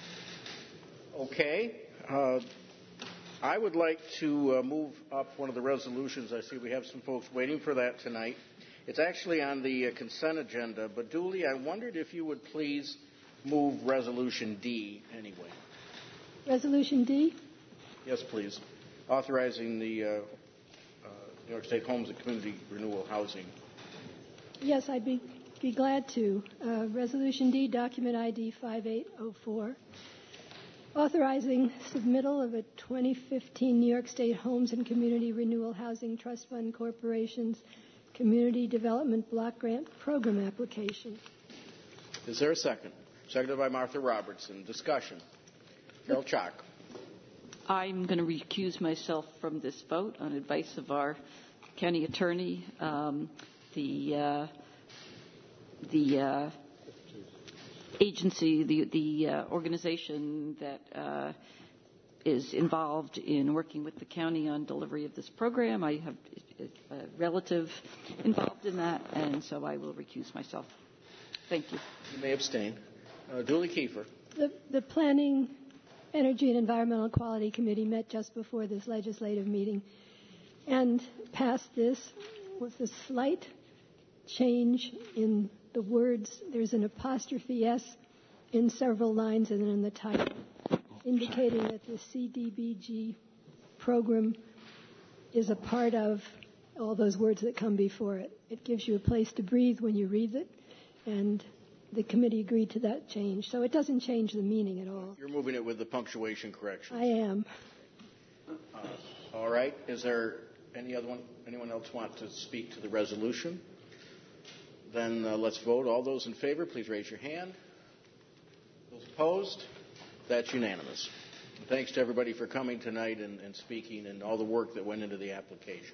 Speaker 1: Okay. I would like to move up one of the resolutions. I see we have some folks waiting for that tonight. It's actually on the consent agenda, but Dooley, I wondered if you would please move Resolution D anyway.
Speaker 18: Resolution D?
Speaker 1: Yes, please. Authorizing the New York State Homes and Community Renewal Housing.
Speaker 18: Yes, I'd be glad to. Resolution D, document ID 5804. Authorizing submittal of a 2015 New York State Homes and Community Renewal Housing Trust Fund Corporation's Community Development Block Grant Program application.
Speaker 1: Is there a second? Seconded by Martha Robertson. Discussion. Carol Chalk.
Speaker 7: I'm going to recuse myself from this vote on advice of our county attorney. The agency, the organization that is involved in working with the county on delivery of this program. I have a relative involved in that, and so I will recuse myself. Thank you.
Speaker 1: You may abstain. Dooley Kiefer.
Speaker 18: The Planning, Energy, and Environmental Quality Committee met just before this legislative meeting and passed this with a slight change in the words. There's an apostrophe S in several lines and in the title, indicating that the CDBG program is a part of all those words that come before it. It gives you a place to breathe when you read it, and the committee agreed to that change. So it doesn't change the meaning at all.
Speaker 1: You're moving it with the punctuation correction.
Speaker 18: I am.
Speaker 1: All right. Is there anyone else want to speak to the resolution? Then let's vote. All those in favor, please raise your hand. Those opposed? That's unanimous. And thanks to everybody for coming tonight and speaking and all the work that went into the application.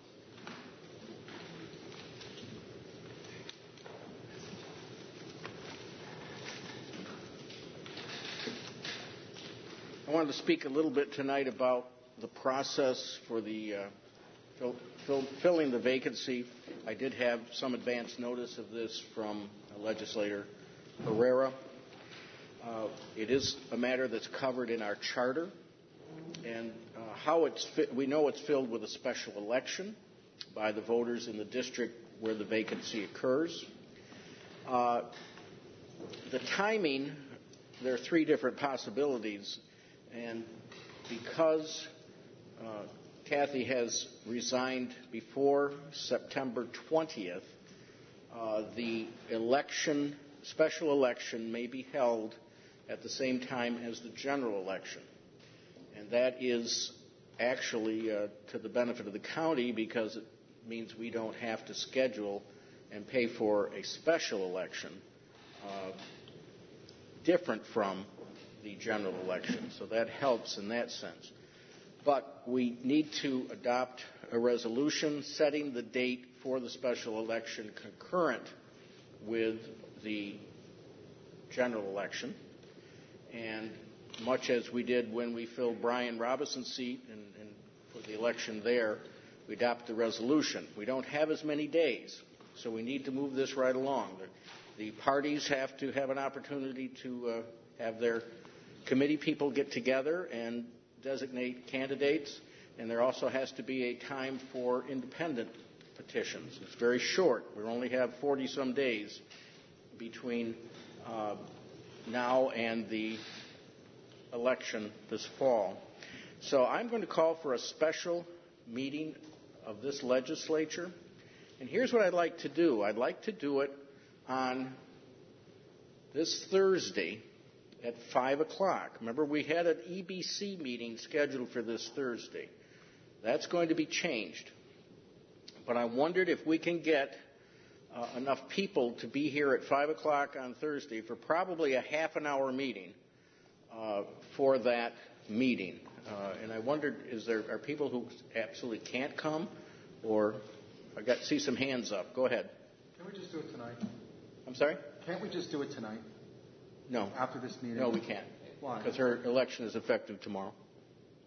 Speaker 1: I wanted to speak a little bit tonight about the process for the filling the vacancy. I did have some advance notice of this from Legislator Herrera. It is a matter that's covered in our charter, and we know it's filled with a special election by the voters in the district where the vacancy occurs. The timing, there are three different possibilities, and because Kathy has resigned before September 20th, the special election may be held at the same time as the general election. And that is actually to the benefit of the county because it means we don't have to schedule and pay for a special election different from the general election. So that helps in that sense. But we need to adopt a resolution setting the date for the special election concurrent with the general election. And much as we did when we filled Brian Robinson's seat and for the election there, we adopt the resolution. We don't have as many days, so we need to move this right along. The parties have to have an opportunity to have their committee people get together and designate candidates, and there also has to be a time for independent petitions. It's very short. We only have 40-some days between now and the election this fall. So I'm going to call for a special meeting of this legislature, and here's what I'd like to do. I'd like to do it on this Thursday at 5 o'clock. Remember, we had an EBC meeting scheduled for this Thursday. That's going to be changed. But I wondered if we can get enough people to be here at 5 o'clock on Thursday for probably a half-an-hour meeting for that meeting. And I wondered, are people who absolutely can't come? Or see some hands up. Go ahead.
Speaker 19: Can we just do it tonight?
Speaker 1: I'm sorry?
Speaker 19: Can't we just do it tonight?
Speaker 1: No.
Speaker 19: After this meeting?
Speaker 1: No, we can't.
Speaker 19: Why?
Speaker 1: Because her election is effective tomorrow.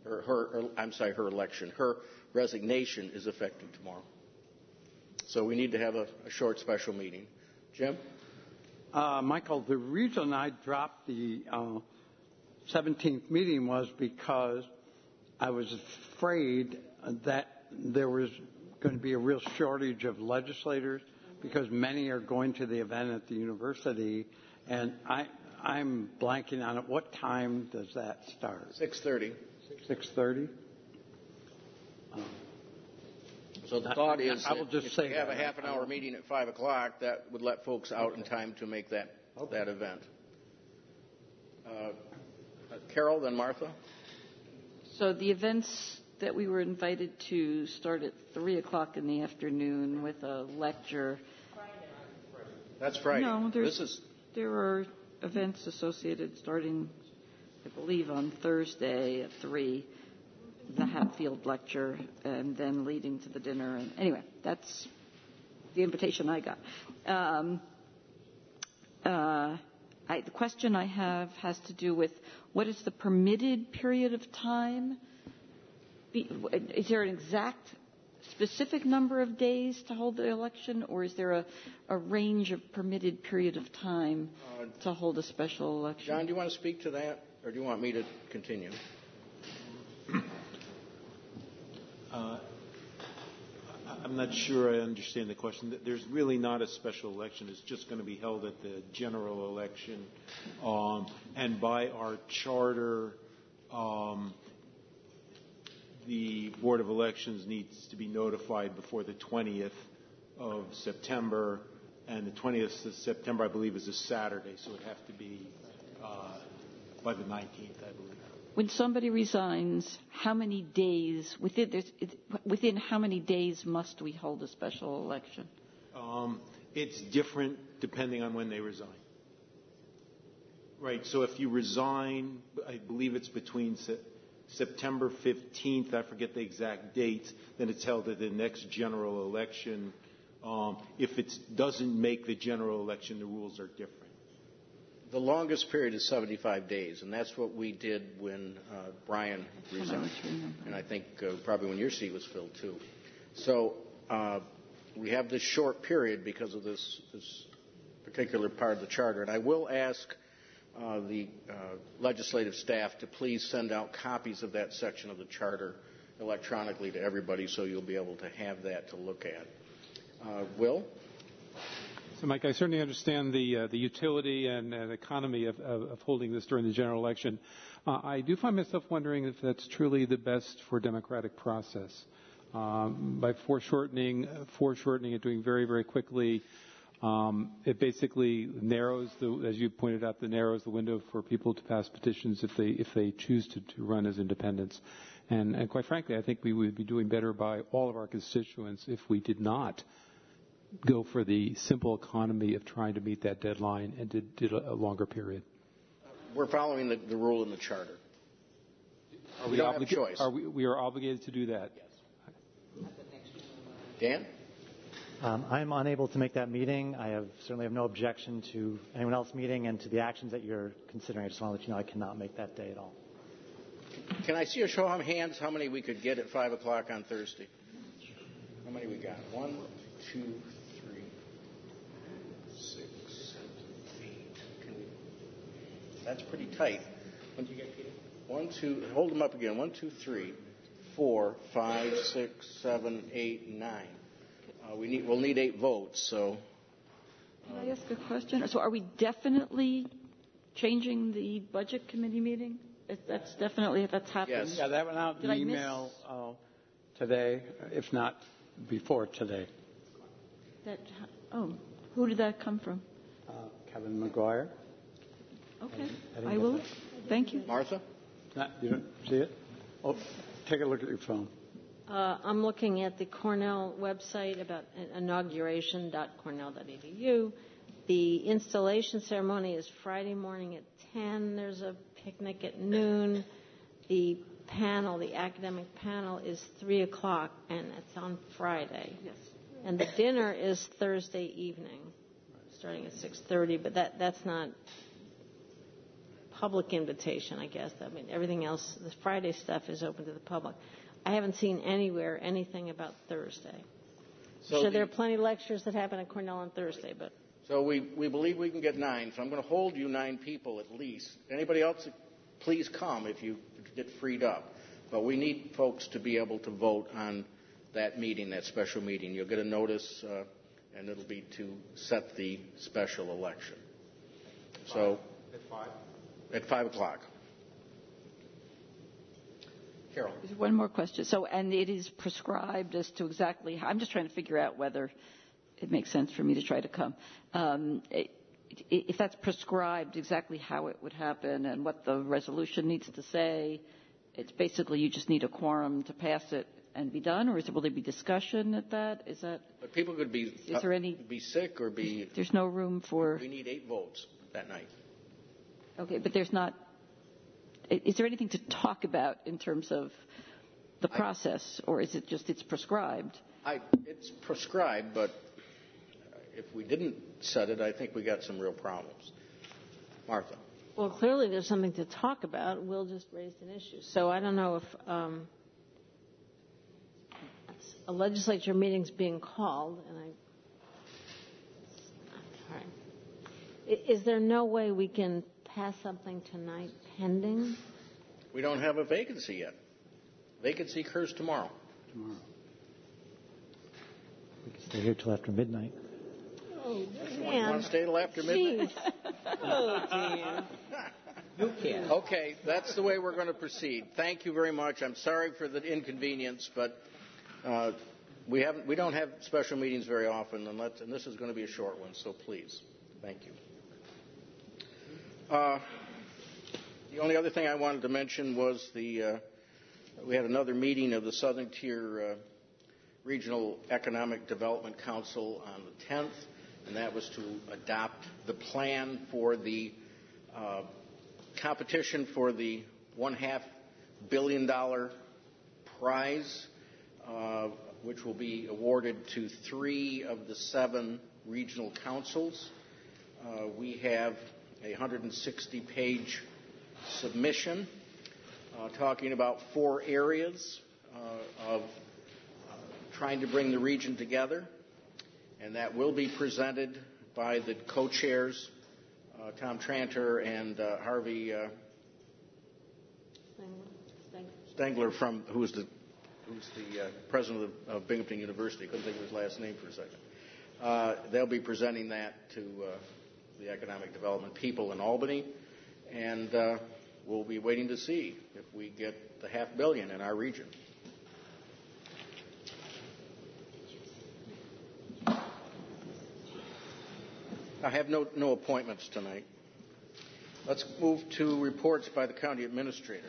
Speaker 1: her election. Her resignation is effective tomorrow. So we need to have a short special meeting. Jim?
Speaker 10: Michael, the reason I dropped the 17th meeting was because I was afraid that there was going to be a real shortage of legislators because many are going to the event at the university, and I'm blanking on it. What time does that start?
Speaker 1: 6:30.
Speaker 10: 6:30?
Speaker 1: So the thought is
Speaker 10: I will just
Speaker 1: if
Speaker 10: say
Speaker 1: we have a
Speaker 10: that.
Speaker 1: half an hour meeting at 5 o'clock, that would let folks out in time to make that event. Carol, then Martha.
Speaker 7: So the events that we were invited to start at 3 o'clock in the afternoon with a lecture.
Speaker 1: That's Friday.
Speaker 7: No, there are events associated starting, I believe, on Thursday at 3, the Hatfield lecture, and then leading to the dinner. And anyway, that's the invitation I got. The question I have has to do with what is the permitted period of time? Is there an exact specific number of days to hold the election, or is there a range of permitted period of time to hold a special election?
Speaker 1: John, do you want to speak to that, or do you want me to continue?
Speaker 20: I'm not sure I understand the question. There's really not a special election. It's just going to be held at the general election. And by our charter, the Board of Elections needs to be notified before the 20th of September. And the 20th of September, I believe, is a Saturday, so it would have to be by the 19th, I believe.
Speaker 7: When somebody resigns, how many days, within how many days must we hold a special election?
Speaker 20: It's different depending on when they resign. Right, so if you resign, I believe it's between September 15th, I forget the exact dates, then it's held at the next general election. If it doesn't make the general election, the rules are different.
Speaker 1: The longest period is 75 days, and that's what we did when Brian resigned. And I think probably when your seat was filled, too. So we have this short period because of this particular part of the charter. And I will ask the legislative staff to please send out copies of that section of the charter electronically to everybody so you'll be able to have that to look at. Will?
Speaker 12: So, Mike, I certainly understand the utility and economy of holding this during the general election. I do find myself wondering if that's truly the best for democratic process. By foreshortening it, doing very, very quickly, it basically narrows as you pointed out, narrows the window for people to pass petitions if they choose to run as independents. And quite frankly, I think we would be doing better by all of our constituents if we did not go for the simple economy of trying to meet that deadline and did a longer period.
Speaker 1: We're following the rule in the charter. We don't have a choice.
Speaker 12: We are obligated to do that.
Speaker 1: Yes. Dan?
Speaker 17: I'm unable to make that meeting. I certainly have no objection to anyone else meeting and to the actions that you're considering. I just want to let you know I cannot make that day at all.
Speaker 1: Can I see a show of hands how many we could get at 5 o'clock on Thursday? How many we got? 1, 2, 3, 6, 7, 8. That's pretty tight. What did you get, Peter? 1, 2. Hold them up again. 1, 2, 3, 4, 5, 6, 7, 8, 9. We'll need 8 votes. So.
Speaker 7: Can I ask a question? So, are we definitely changing the budget committee meeting? That's happened.
Speaker 1: Yes.
Speaker 10: Yeah, that went out in email today, if not before today.
Speaker 7: Who did that come from?
Speaker 10: Kevin McGuire.
Speaker 7: Okay, I will. Thank you.
Speaker 1: Martha?
Speaker 10: You don't see it? Oh, take a look at your phone.
Speaker 3: I'm looking at the Cornell website about inauguration.cornell.edu. The installation ceremony is Friday morning at 10. There's a picnic at noon. The academic panel is 3 o'clock, and it's on Friday.
Speaker 7: Yes.
Speaker 3: And the dinner is Thursday evening, starting at 6:30. But that's not public invitation, I guess. I mean, everything else, the Friday stuff is open to the public. I haven't seen anywhere anything about Thursday. So there are plenty of lectures that happen at Cornell on Thursday, but.
Speaker 1: So we believe we can get 9, so I'm going to hold you 9 people at least. Anybody else, please come if you get freed up. But we need folks to be able to vote on that meeting, that special meeting. You'll get a notice, and it'll be to set the special election. So
Speaker 16: At 5?
Speaker 1: At 5 o'clock. Carol.
Speaker 7: There's one more question. So, and it is prescribed as to exactly how, I'm just trying to figure out whether it makes sense for me to try to come. If that's prescribed exactly how it would happen and what the resolution needs to say, it's basically you just need a quorum to pass it and be done, or will there be discussion at that? Is that?
Speaker 1: But people could be.
Speaker 7: Is there any?
Speaker 1: Be sick or be.
Speaker 7: There's no room for.
Speaker 1: We need 8 votes that night.
Speaker 7: Okay, but there's not. Is there anything to talk about in terms of the process, or is it just it's prescribed?
Speaker 1: It's prescribed, but if we didn't set it, I think we got some real problems. Martha.
Speaker 3: Well, clearly there's something to talk about. We'll just raise an issue. So I don't know if a legislature meeting's being called, and all right. Is there no way we can pass something tonight pending?
Speaker 1: We don't have a vacancy yet. Vacancy occurs tomorrow.
Speaker 17: We can stay here till after midnight.
Speaker 3: Oh,
Speaker 1: you want to stay till after midnight?
Speaker 3: Oh, dear.
Speaker 1: You can. Okay, that's the way we're going to proceed. Thank you very much. I'm sorry for the inconvenience, but we don't have special meetings very often, and this is going to be a short one, so please. Thank you. The only other thing I wanted to mention was we had another meeting of the Southern Tier Regional Economic Development Council on the 10th, and that was to adopt the plan for the competition for the $1.5 billion prize, which will be awarded to 3 of the 7 regional councils. We have a 160-page submission talking about 4 areas of trying to bring the region together, and that will be presented by the co-chairs, Tom Tranter and Harvey Stengler, who's the president of Binghamton University. Couldn't think of his last name for a second. They'll be presenting that to the economic development people in Albany, and we'll be waiting to see if we get the $500 million in our region. I have no appointments tonight. Let's move to reports by the county administrator.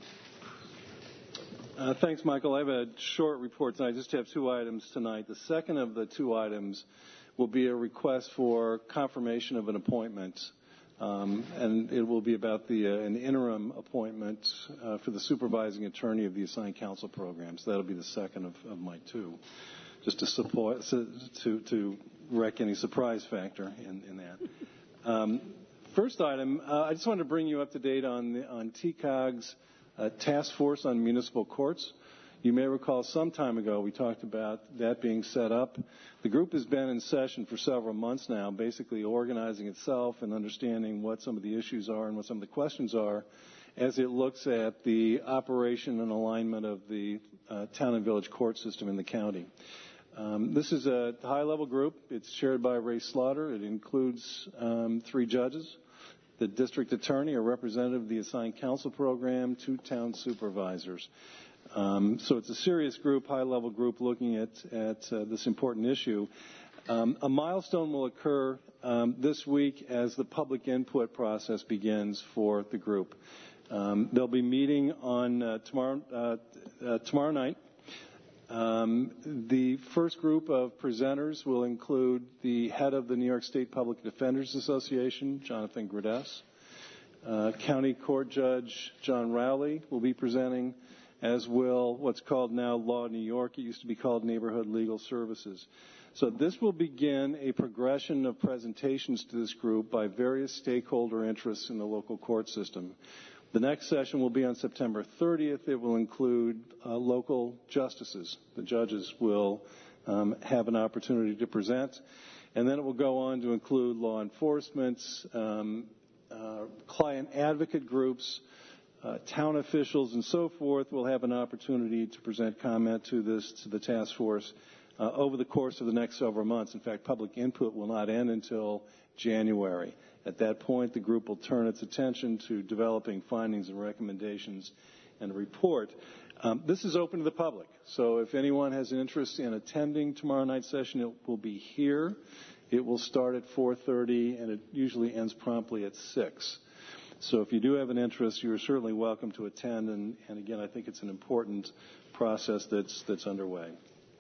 Speaker 21: Thanks, Michael. I have a short report tonight. I just have 2 items tonight. The second of the 2 items will be a request for confirmation of an appointment, and it will be about an interim appointment for the supervising attorney of the assigned counsel program. So that'll be the second of my 2, just to support to wreck any surprise factor in that. First item, I just wanted to bring you up to date on TCOG's task force on municipal courts. You may recall some time ago we talked about that being set up. The group has been in session for several months now, basically organizing itself and understanding what some of the issues are and what some of the questions are as it looks at the operation and alignment of the town and village court system in the county. This is a high-level group. It's chaired by Ray Slaughter. It includes 3 judges, the district attorney, a representative of the assigned counsel program, 2 town supervisors. So it's a serious group, high-level group looking at this important issue. A milestone will occur this week as the public input process begins for the group. They'll be meeting on tomorrow night. The first group of presenters will include the head of the New York State Public Defenders Association, Jonathan Gradess. County Court Judge John Rowley will be presenting, as will what's called now Law New York. It used to be called Neighborhood Legal Services. So this will begin a progression of presentations to this group by various stakeholder interests in the local court system. The next session will be on September 30th. It will include local justices. The judges will have an opportunity to present. And then it will go on to include law enforcement, client advocate groups, town officials, and so forth will have an opportunity to present comment to the task force over the course of the next several months. In fact, public input will not end until January. At that point, the group will turn its attention to developing findings and recommendations and a report. This is open to the public, so if anyone has an interest in attending tomorrow night's session, it will be here. It will start at 4:30, and it usually ends promptly at 6. So if you do have an interest, you're certainly welcome to attend, and again, I think it's an important process that's underway.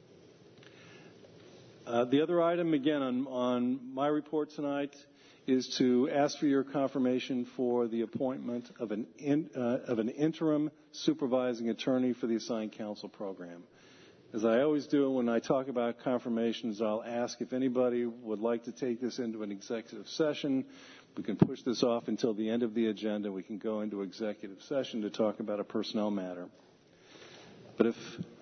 Speaker 21: The other item, again, on my report tonight is to ask for your confirmation for the appointment of an interim supervising attorney for the assigned counsel program. As I always do when I talk about confirmations, I'll ask if anybody would like to take this into an executive session. We can push this off until the end of the agenda. We can go into executive session to talk about a personnel matter. But if...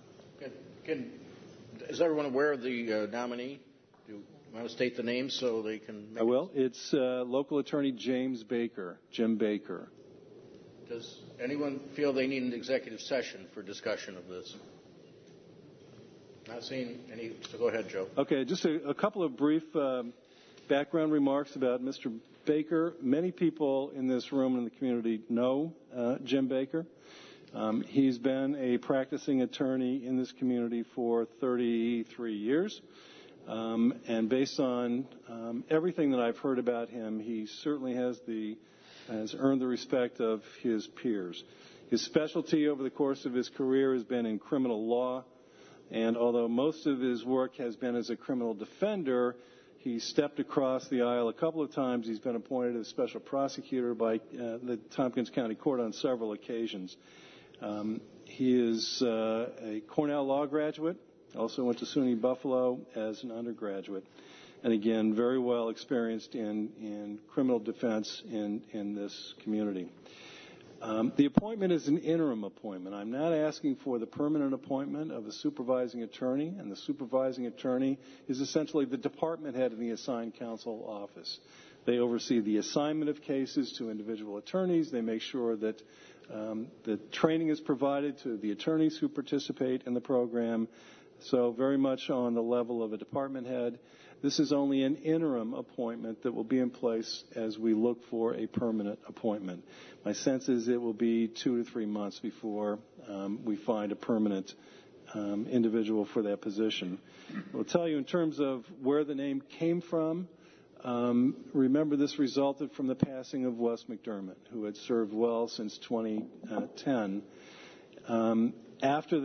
Speaker 1: Is everyone aware of the nominee? Do you want to state the name so they can...
Speaker 21: I will. It's local attorney James Baker, Jim Baker.
Speaker 1: Does anyone feel they need an executive session for discussion of this? Not seeing any, so go ahead, Joe.
Speaker 21: Okay, just a couple of brief background remarks about Mr. Baker. Many people in this room and in the community know Jim Baker. He's been a practicing attorney in this community for 33 years. And based on everything that I've heard about him, he certainly has earned the respect of his peers. His specialty over the course of his career has been in criminal law. And although most of his work has been as a criminal defender, he stepped across the aisle a couple of times. He's been appointed as special prosecutor by the Tompkins County Court on several occasions. He is a Cornell Law graduate, also went to SUNY Buffalo as an undergraduate, and again, very well experienced in criminal defense in this community. The appointment is an interim appointment. I'm not asking for the permanent appointment of a supervising attorney, and the supervising attorney is essentially the department head in the assigned counsel office. They oversee the assignment of cases to individual attorneys. They make sure that the training is provided to the attorneys who participate in the program, so very much on the level of a department head. This is only an interim appointment that will be in place as we look for a permanent appointment. My sense is it will be 2 to 3 months before we find a permanent individual for that position. I'll tell you in terms of where the name came from. Remember, this resulted from the passing of Wes McDermott, who had served well since 2010. After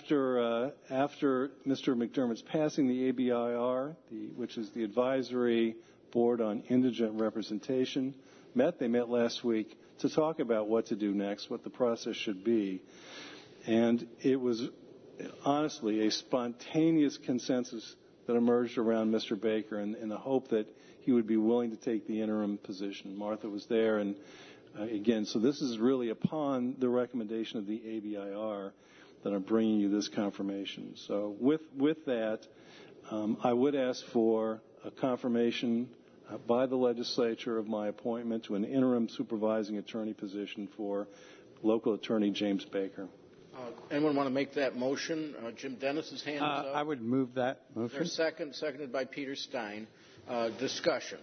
Speaker 21: Mr. McDermott's passing, the ABIR, which is the Advisory Board on Indigent Representation, met. They met last week to talk about what to do next, what the process should be. And it was honestly a spontaneous consensus that emerged around Mr. Baker in the hope that he would be willing to take the interim position. Martha was there, and again, so this is really upon the recommendation of the ABIR that I'm bringing you this confirmation. So with that, I would ask for a confirmation by the legislature of my appointment to an interim supervising attorney position for local attorney James Baker.
Speaker 1: Anyone want to make that motion? Jim Dennis's hand is up.
Speaker 10: I would move that motion.
Speaker 1: Is there a second? Seconded by Peter Stein. Discussion.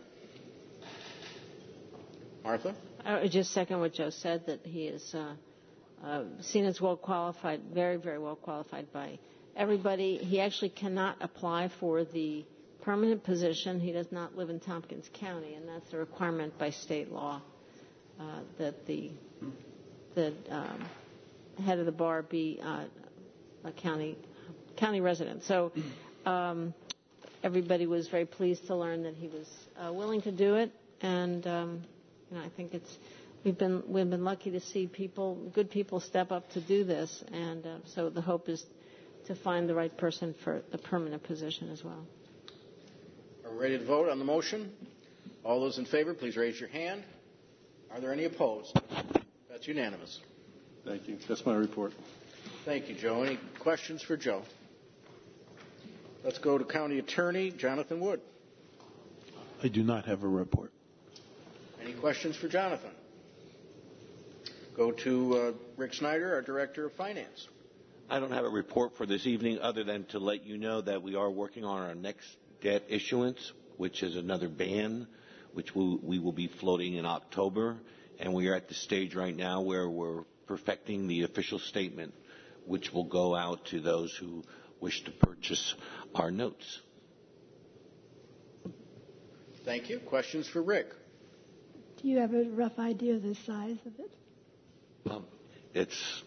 Speaker 1: Martha?
Speaker 3: I would just second what Joe said, that he is seen as well qualified, very, very well qualified by everybody. He actually cannot apply for the permanent position. He does not live in Tompkins County, and that's a requirement by state law that the head of the bar be a county resident. So everybody was very pleased to learn that he was willing to do it, and I think we've been lucky to see good people step up to do this, and so the hope is to find the right person for the permanent position as well.
Speaker 1: Are we ready to vote on the motion? All those in favor, please raise your hand. Are there any opposed? That's unanimous.
Speaker 21: Thank you. That's my report.
Speaker 1: Thank you, Joe. Any questions for Joe? Let's go to County Attorney Jonathan Wood.
Speaker 21: I do not have a report.
Speaker 1: Any questions for Jonathan? Go to Rick Snyder, our Director of Finance.
Speaker 6: I don't have a report for this evening other than to let you know that we are working on our next debt issuance, which is another ban, which we will be floating in October. And we are at the stage right now where we're perfecting the official statement, which will go out to those who wish to purchase our notes.
Speaker 1: Thank you. Questions for Rick?
Speaker 18: Do you have a rough idea of the size of it?
Speaker 6: It's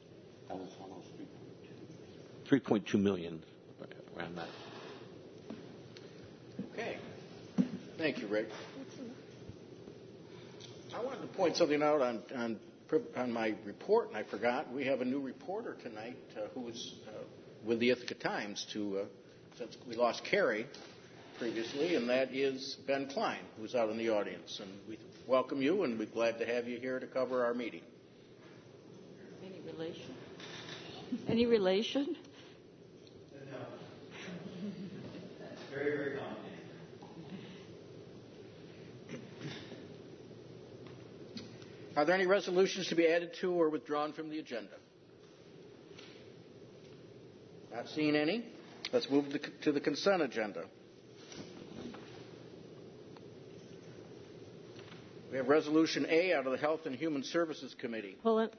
Speaker 6: 3.2 million, around that.
Speaker 1: Okay. Thank you, Rick. I wanted to point something out on my report, and I forgot. We have a new reporter tonight who is with the Ithaca Times since we lost Carrie previously, and that is Ben Klein, who's out in the audience. And we welcome you, and we're glad to have you here to cover our meeting.
Speaker 7: Any relation? Any relation?
Speaker 22: No. Very, very complicated.
Speaker 1: Are there any resolutions to be added to or withdrawn from the agenda? Not seeing any. Let's move to the consent agenda. We have Resolution A out of the Health and Human Services Committee.
Speaker 3: Pull it.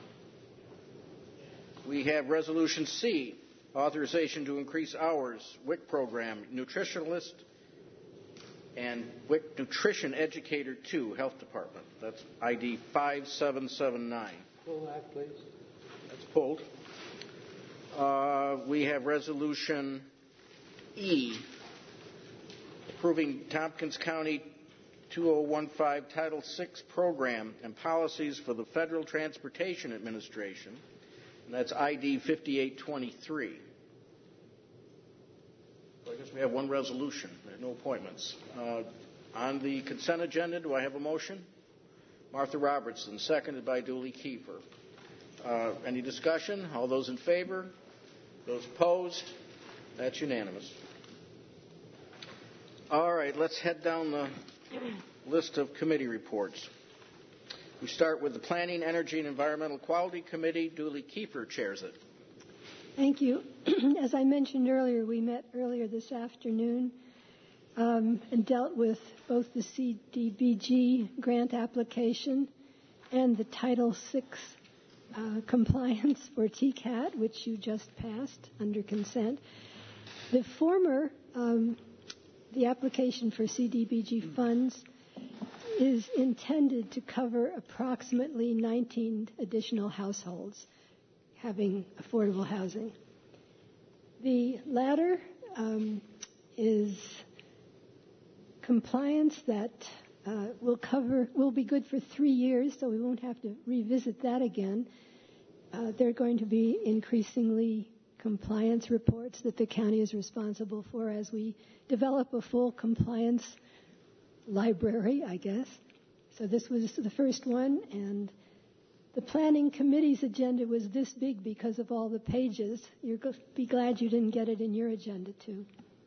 Speaker 1: We have Resolution C, authorization to increase hours, WIC program, nutritionalist, and WIC Nutrition Educator 2, Health Department. That's ID 5779.
Speaker 4: Pull that, please.
Speaker 1: That's pulled. We have Resolution E, approving Tompkins County 2015 Title VI program and policies for the Federal Transportation Administration. And that's ID 5823. So I guess we have one resolution. There are no appointments. On the consent agenda, do I have a motion? Martha Robertson, seconded by Dooley Kiefer. Any discussion? All those in favor? Those opposed? That's unanimous. All right, let's head down the list of committee reports. We start with the Planning, Energy, and Environmental Quality Committee. Dooley Kiefer chairs it.
Speaker 18: Thank you. As I mentioned earlier, we met earlier this afternoon and dealt with both the CDBG grant application and the Title VI compliance for TCAT, which you just passed under consent. The former, the application for CDBG funds, is intended to cover approximately 19 additional households having affordable housing. The latter is compliance that will be good for 3 years, so we won't have to revisit that again. There are going to be increasingly compliance reports that the county is responsible for as we develop a full compliance library, I guess. So this was the first one, and the planning committee's agenda was this big because of all the pages. You'll be glad you didn't get it in your agenda, too.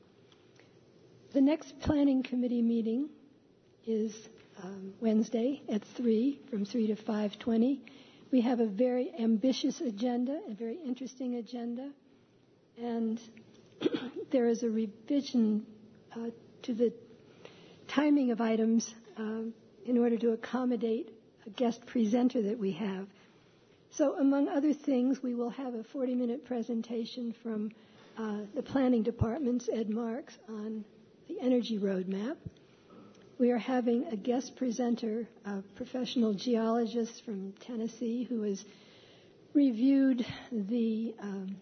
Speaker 18: The next planning committee meeting is Wednesday at 3, from 3 to 5:20. We have a very ambitious agenda, a very interesting agenda, and there is a revision to the timing of items in order to accommodate a guest presenter that we have. So among other things, we will have a 40-minute presentation from the planning department's Ed Marks on the energy roadmap. We are having a guest presenter, a professional geologist from Tennessee who has reviewed the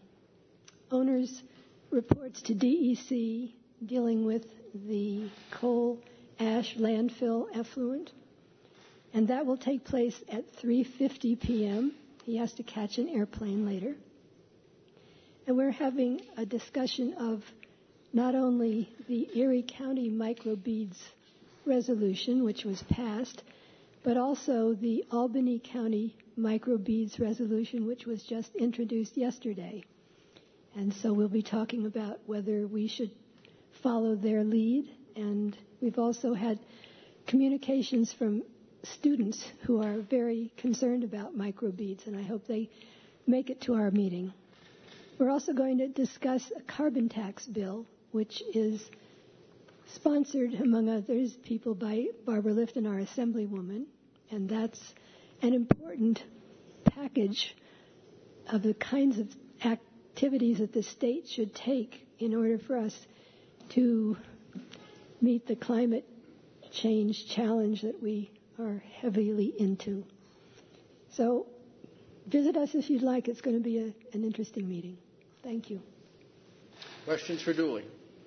Speaker 18: owner's reports to DEC dealing with the coal ash landfill effluent. And that will take place at 3:50 p.m. He has to catch an airplane later. And we're having a discussion of not only the Erie County microbeads resolution, which was passed, but also the Albany County microbeads resolution, which was just introduced yesterday. And so we'll be talking about whether we should follow their lead. And we've also had communications from students who are very concerned about microbeads, and I hope they make it to our meeting. We're also going to discuss a carbon tax bill, which is sponsored, among others, people by Barbara Lifton, our Assemblywoman, and that's an important package of the kinds of activities that the state should take in order for us to meet the climate change challenge that we are heavily into. So visit us if you'd like. It's going to be an interesting meeting. Thank you.
Speaker 1: Questions for Dooley?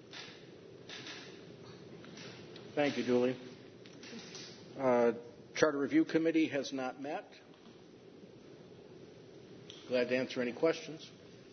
Speaker 1: Thank you, Dooley. Charter Review Committee has not met. Glad to answer any questions.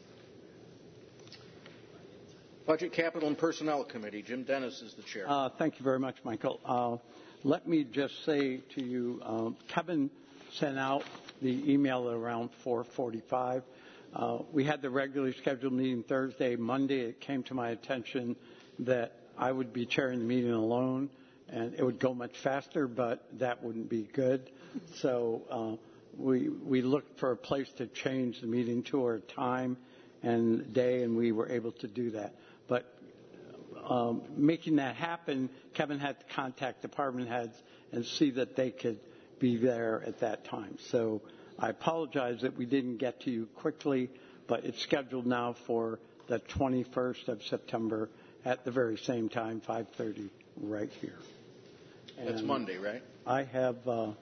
Speaker 1: Budget, Capital, and Personnel Committee. Jim Dennis is the chair.
Speaker 10: Thank you very much, Michael. Let me just say to you, Kevin sent out the email at around 4:45. We had the regularly scheduled meeting Thursday. Monday, it came to my attention that I would be chairing the meeting alone, and it would go much faster, but that wouldn't be good. So we looked for a place to change the meeting to our time and day, and we were able to do that. But making that happen, Kevin had to contact department heads and see that they could be there at that time. So I apologize that we didn't get to you quickly, but it's scheduled now for the 21st of September at the very same time, 5:30, right here.
Speaker 1: That's Monday, right?
Speaker 10: I have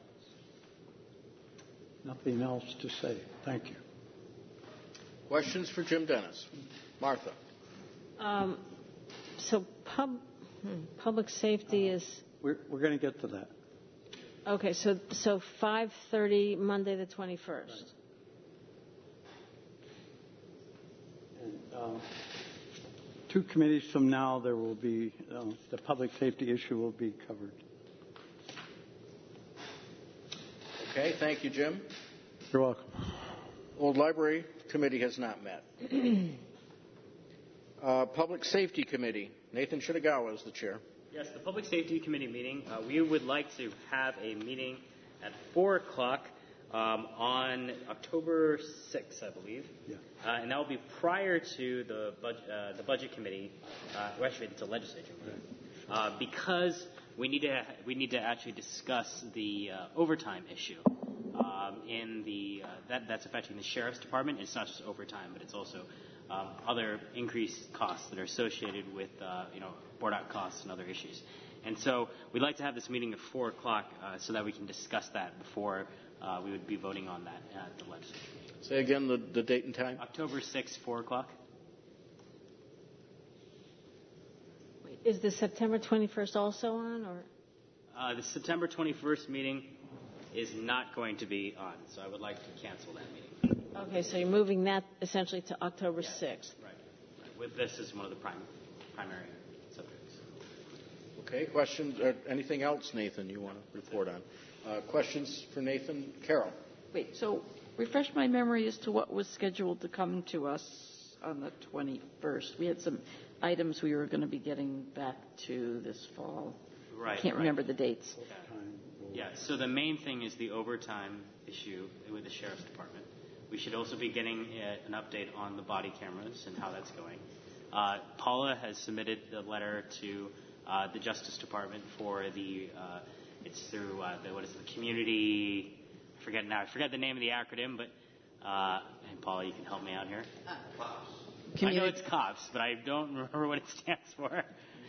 Speaker 10: nothing else to say. Thank you.
Speaker 1: Questions for Jim Dennis? Martha.
Speaker 3: So public safety is...
Speaker 10: We're going to get to that.
Speaker 3: Okay, so 5:30, Monday the 21st.
Speaker 10: Right. And, 2 committees from now, there will be, the public safety issue will be covered.
Speaker 1: Okay, thank you, Jim.
Speaker 10: You're welcome.
Speaker 1: Old Library Committee has not met. Public Safety Committee. Nathan Shitagawa is the chair.
Speaker 8: Yes, the Public Safety Committee meeting, we would like to have a meeting at 4 o'clock on October 6th, I believe.
Speaker 10: Yeah.
Speaker 8: And that will be prior to the Budget Committee, actually it's a legislature meeting, because we need to actually discuss the overtime issue. That's affecting the Sheriff's Department. It's not just overtime, but it's also other increased costs that are associated with board out costs and other issues. And so we'd like to have this meeting at 4 o'clock so that we can discuss that before we would be voting on that at the legislature.
Speaker 1: Say again the date and time.
Speaker 8: October 6th, 4 o'clock.
Speaker 3: Is the September 21st also on, or?
Speaker 8: The September 21st meeting is not going to be on, so I would like to cancel that meeting.
Speaker 3: Okay, so you're moving that essentially to October 6th.
Speaker 8: Right. With this as one of the primary subjects.
Speaker 1: Okay, questions or anything else, Nathan, you want to report on? Questions for Nathan? Carol.
Speaker 7: Wait, so refresh my memory as to what was scheduled to come to us on the 21st. We had some items we were going to be getting back to this fall.
Speaker 8: Right.
Speaker 7: I can't remember the dates.
Speaker 8: Yeah, so the main thing is the overtime issue with the Sheriff's Department. We should also be getting an update on the body cameras and how that's going. Paula has submitted the letter to the Justice Department for it's through the community, I forget the name of the acronym, but, and Paula, you can help me out here. COPS. I know it's COPS, but I don't remember what it stands for.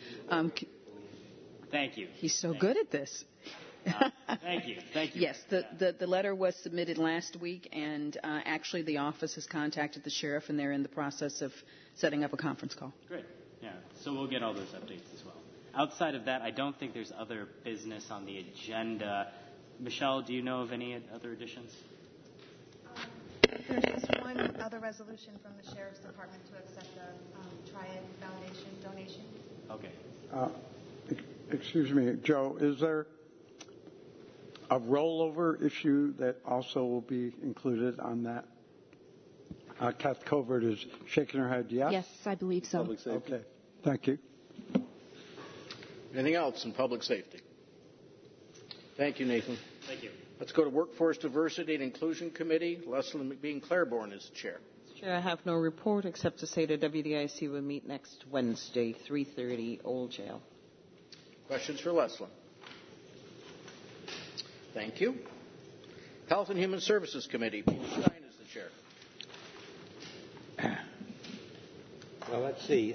Speaker 8: Thank you.
Speaker 5: He's so good at this.
Speaker 8: Thank you.
Speaker 5: Yes, the letter was submitted last week, and actually the office has contacted the sheriff, and they're in the process of setting up a conference call.
Speaker 8: Great. Yeah, so we'll get all those updates as well. Outside of that, I don't think there's other business on the agenda. Michelle, do you know of any other additions?
Speaker 9: There's just one other resolution from the Sheriff's Department to accept a
Speaker 2: Triad Foundation donation.
Speaker 8: Okay.
Speaker 10: Excuse me, Joe, is there a rollover issue that also will be included on that? Kath Covert is shaking her head yes?
Speaker 2: Yes, I believe so.
Speaker 21: Public safety.
Speaker 10: Okay, thank you.
Speaker 1: Anything else in public safety? Thank you, Nathan.
Speaker 8: Thank you.
Speaker 1: Let's go to Workforce Diversity and Inclusion Committee. Leslie McBean Claiborne is the chair.
Speaker 9: Chair, I have no report except to say the WDIC will meet next Wednesday, 3:30, Old Jail.
Speaker 1: Questions for Leslie? Thank you. Health and Human Services Committee. Peter Stein is the chair.
Speaker 4: Well, let's see.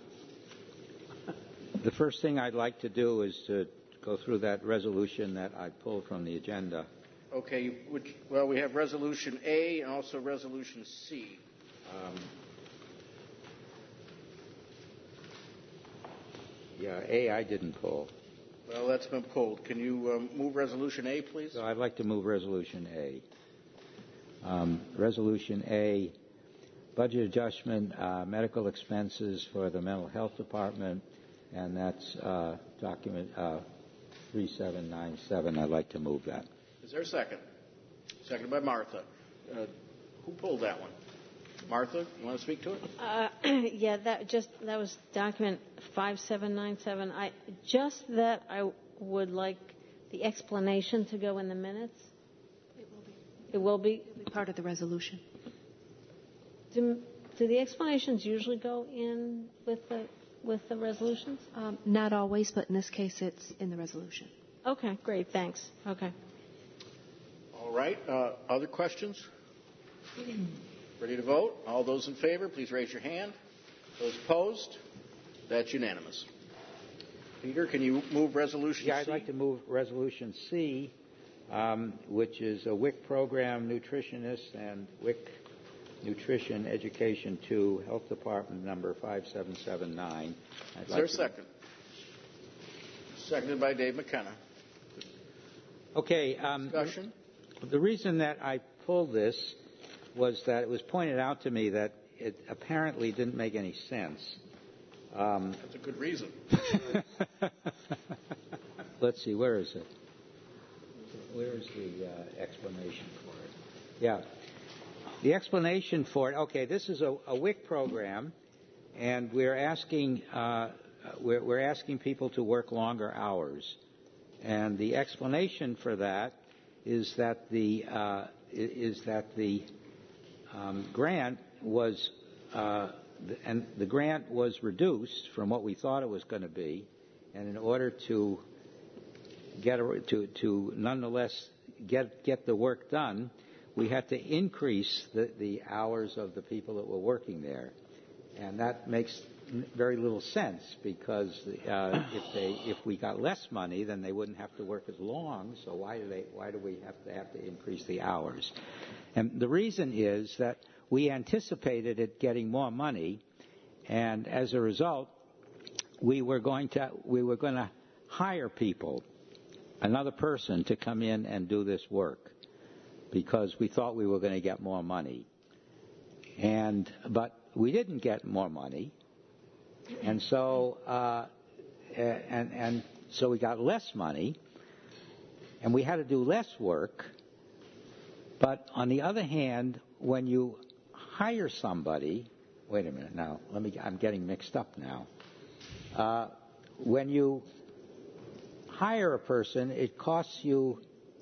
Speaker 4: The first thing I'd like to do is to go through that resolution that I pulled from the agenda.
Speaker 1: Okay. We have Resolution A and also Resolution C.
Speaker 4: A I didn't pull.
Speaker 1: Well, that's been pulled. Can you move Resolution A, please?
Speaker 4: So I'd like to move Resolution A. Resolution A, budget adjustment, medical expenses for the mental health department, and that's document 3797. I'd like to move that.
Speaker 1: Is there a second? Seconded by Martha. Who pulled that one? Martha, you want to speak to it?
Speaker 3: Yeah, that was document 5797. I would like the explanation to go in the minutes. It will be.
Speaker 2: It will be part of the resolution.
Speaker 3: Do the explanations usually go in with the resolutions?
Speaker 2: Not always, but in this case, it's in the resolution.
Speaker 3: Okay, great. Thanks. Okay.
Speaker 1: All right. Other questions? Ready to vote? All those in favor, please raise your hand. Those opposed? That's unanimous. Peter, can you move Resolution C?
Speaker 4: Yeah, I'd like to move Resolution C, which is a WIC program nutritionist and WIC Nutrition Education 2, Health Department number 5779.
Speaker 1: Is there a second? Seconded by Dave McKenna.
Speaker 4: Okay.
Speaker 1: Discussion?
Speaker 4: The reason that I pulled this was that it was pointed out to me that it apparently didn't make any sense.
Speaker 1: That's a good reason.
Speaker 4: Let's see, where is it? Where's the explanation for it? Yeah. The explanation for it, okay, this is a WIC program, and we're asking people to work longer hours. And the explanation for that is that the grant was and the grant was reduced from what we thought it was going to be, and in order to nonetheless get the work done, we had to increase the hours of the people that were working there, and that makes very little sense because if we got less money, then they wouldn't have to work as long. So why do we have to increase the hours? And the reason is that we anticipated it getting more money, and as a result, we were going to hire people, another person to come in and do this work, because we thought we were going to get more money, but we didn't get more money, and so so we got less money, and we had to do less work. But on the other hand, when you hire somebody, wait a minute now, I'm getting mixed up now. When you hire a person, it costs you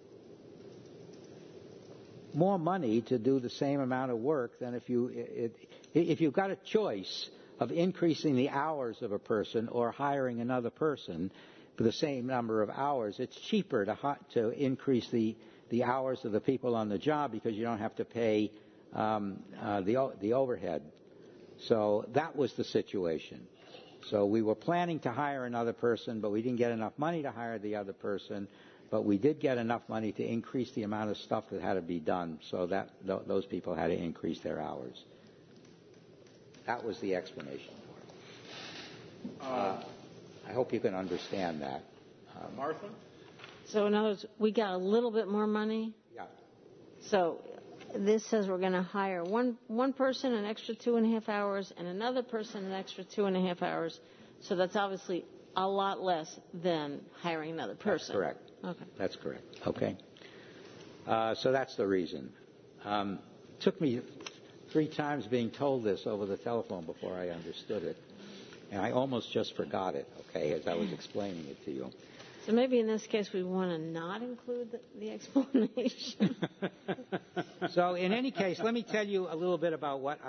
Speaker 4: more money to do the same amount of work than if you've got a choice of increasing the hours of a person or hiring another person for the same number of hours. It's cheaper to increase the hours of the people on the job because you don't have to pay the overhead. So that was the situation. So we were planning to hire another person, but we didn't get enough money to hire the other person. But we did get enough money to increase the amount of stuff that had to be done, so that those people had to increase their hours. That was the explanation for it. I hope you can understand that.
Speaker 1: Martha?
Speaker 3: So in other words, we got a little bit more money?
Speaker 4: Yeah.
Speaker 3: So this says we're going to hire one person an extra 2.5 hours and another person an extra 2.5 hours. So that's obviously a lot less than hiring another person.
Speaker 4: That's correct.
Speaker 3: Okay.
Speaker 4: That's correct. Okay. So that's the reason. Took me 3 times being told this over the telephone before I understood it. And I almost just forgot it, okay, as I was explaining it to you.
Speaker 3: So maybe in this case we want to not include the explanation.
Speaker 4: So in any case, let me tell you a little bit about what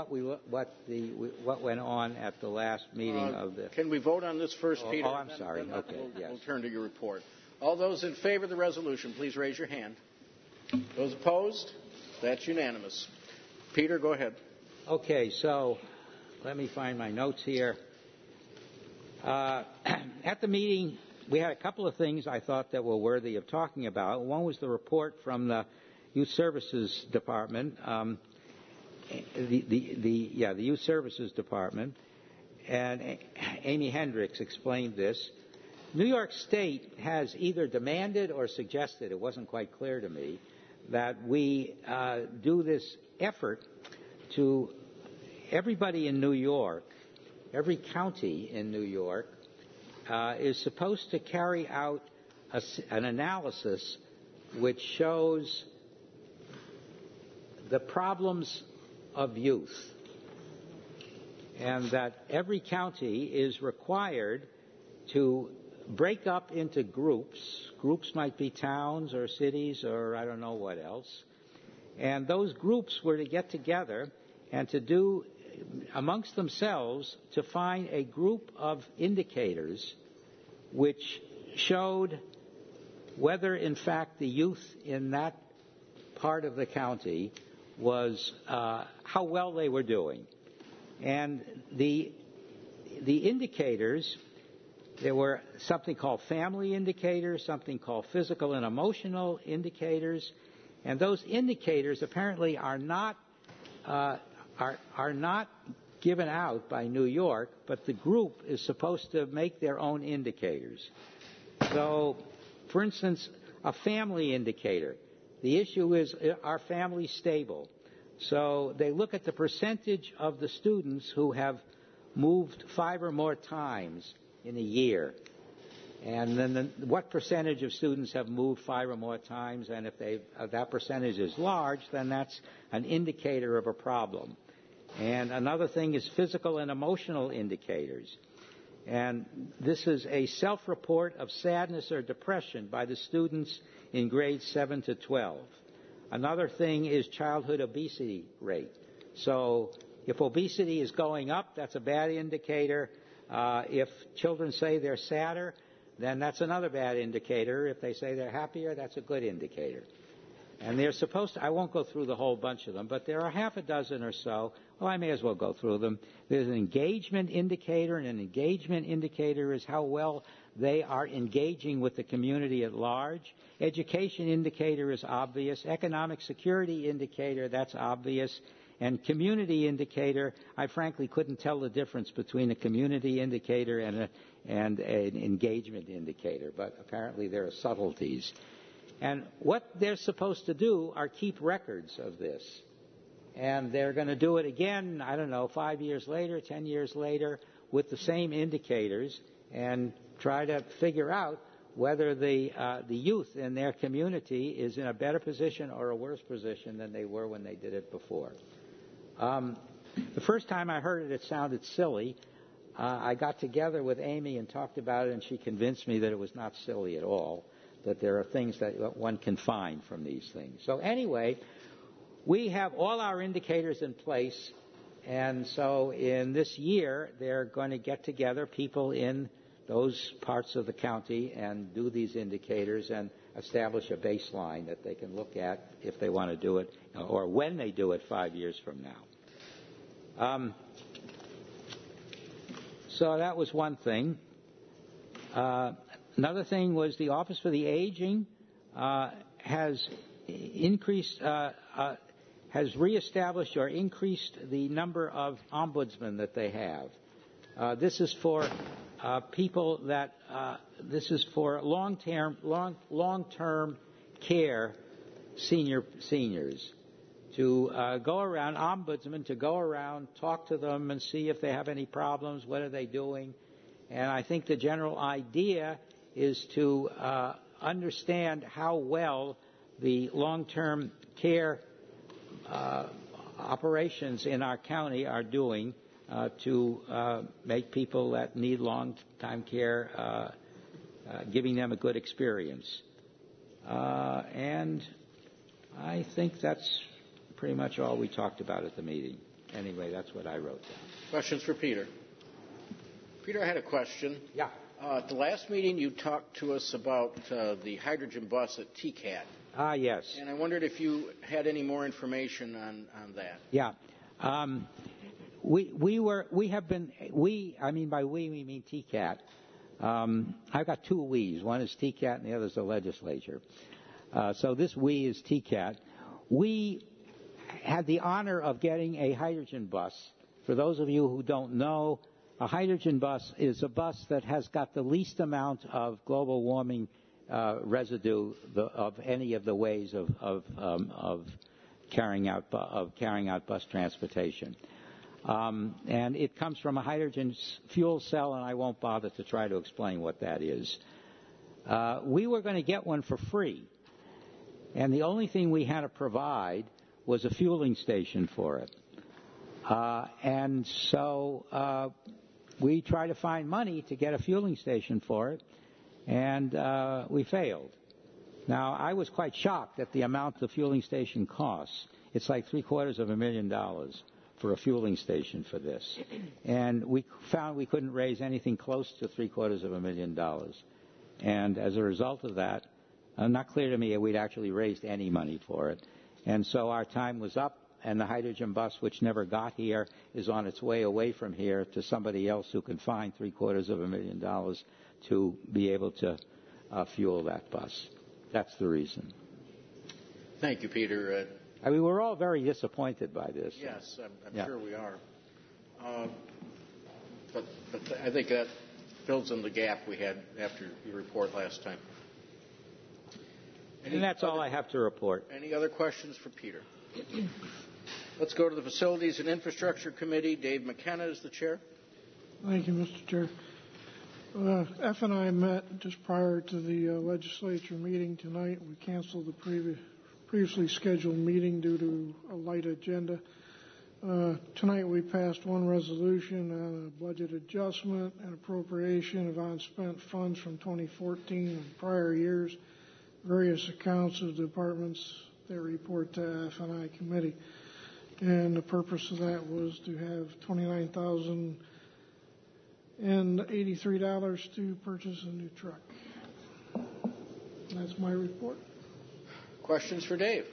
Speaker 4: went on at the last meeting of the.
Speaker 1: Can we vote on this first, Peter?
Speaker 4: Oh, I'm sorry. Okay, yes.
Speaker 1: We'll turn to your report. All those in favor of the resolution, please raise your hand. Those opposed? That's unanimous. Peter, go ahead.
Speaker 4: Okay, so let me find my notes here. At the meeting, we had a couple of things I thought that were worthy of talking about. One was the report from the Youth Services Department, the Youth Services Department, and Amy Hendricks explained this. New York State has either demanded or suggested, it wasn't quite clear to me, that we do this effort to everybody in New York, every county in New York, is supposed to carry out an analysis which shows the problems of youth, and that every county is required to break up into groups. Groups might be towns or cities or I don't know what else. And those groups were to get together and to do amongst themselves to find a group of indicators which showed whether in fact the youth in that part of the county was how well they were doing. And the indicators, there were something called family indicators, something called physical and emotional indicators, and those indicators apparently are not given out by New York, but the group is supposed to make their own indicators. So, for instance, a family indicator. The issue is, are families stable? So they look at the percentage of the students who have moved 5 or more times in a year. And then what percentage of students have moved 5 or more times, and if that percentage is large, then that's an indicator of a problem. And another thing is physical and emotional indicators. And this is a self-report of sadness or depression by the students in grades 7 to 12. Another thing is childhood obesity rate. So if obesity is going up, that's a bad indicator. If children say they're sadder, then that's another bad indicator. If they say they're happier, that's a good indicator. And they're supposed to, I won't go through the whole bunch of them, but there are half a dozen or so. Well, I may as well go through them. There's an engagement indicator, and an engagement indicator is how well they are engaging with the community at large. Education indicator is obvious. Economic security indicator, that's obvious. And community indicator, I frankly couldn't tell the difference between a community indicator and an engagement indicator, but apparently there are subtleties. And what they're supposed to do are keep records of this. And they're going to do it again, 5 years later, 10 years later, with the same indicators, and try to figure out whether the youth in their community is in a better position or a worse position than they were when they did it before. The first time I heard it, it sounded silly. I got together with Amy and talked about it, and she convinced me that it was not silly at all, that there are things that one can find from these things. So anyway, we have all our indicators in place, and so in this year, they're going to get together people in those parts of the county and do these indicators and establish a baseline that they can look at if they want to do it, or when they do it 5 years from now. So that was one thing. Another thing was the Office for the Aging has increased, has reestablished or increased the number of ombudsmen that they have. This is for people that this is for long-term care seniors. to go around, ombudsman, to go around, talk to them and see if they have any problems, what are they doing. And I think the general idea is to understand how well the long-term care operations in our county are doing to make people that need long-time care, giving them a good experience. And I think that's pretty much all we talked about at the meeting. Anyway, that's what I wrote down.
Speaker 1: Questions for Peter? Peter, I had a question.
Speaker 4: Yeah.
Speaker 1: At the last meeting, you talked to us about the hydrogen bus at TCAT.
Speaker 4: Ah, yes.
Speaker 1: And I wondered if you had any more information on that.
Speaker 4: Yeah. By we, we mean TCAT. I've got two we's. One is TCAT and the other is the legislature. So this we is TCAT. We had the honor of getting a hydrogen bus. For those of you who don't know, a hydrogen bus is a bus that has got the least amount of global warming residue of any of the ways of carrying out bus transportation. And it comes from a hydrogen fuel cell, and I won't bother to try to explain what that is. We were going to get one for free, and the only thing we had to provide was a fueling station for it. And so we tried to find money to get a fueling station for it, and we failed. Now, I was quite shocked at the amount the fueling station costs. It's like $750,000 for a fueling station for this. And we found we couldn't raise anything close to $750,000. And as a result of that, not clear to me that we'd actually raised any money for it. And so our time was up, and the hydrogen bus, which never got here, is on its way away from here to somebody else who can find $750,000 to be able to fuel that bus. That's the reason.
Speaker 1: Thank you, Peter.
Speaker 4: I mean, we're all very disappointed by this.
Speaker 1: Yes, I'm sure we are. But I think that fills in the gap we had after your report last time.
Speaker 4: And that's all I have to report.
Speaker 1: Any other questions for Peter? Let's go to the Facilities and Infrastructure Committee. Dave McKenna is the chair.
Speaker 11: Thank you, Mr. Chair. F and I met just prior to the legislature meeting tonight. We canceled the previously scheduled meeting due to a light agenda. Tonight we passed one resolution on a budget adjustment and appropriation of unspent funds from 2014 and prior years, various accounts of departments that report to F and I committee. And the purpose of that was to have $29,083 to purchase a new truck. That's my report.
Speaker 1: Questions for Dave?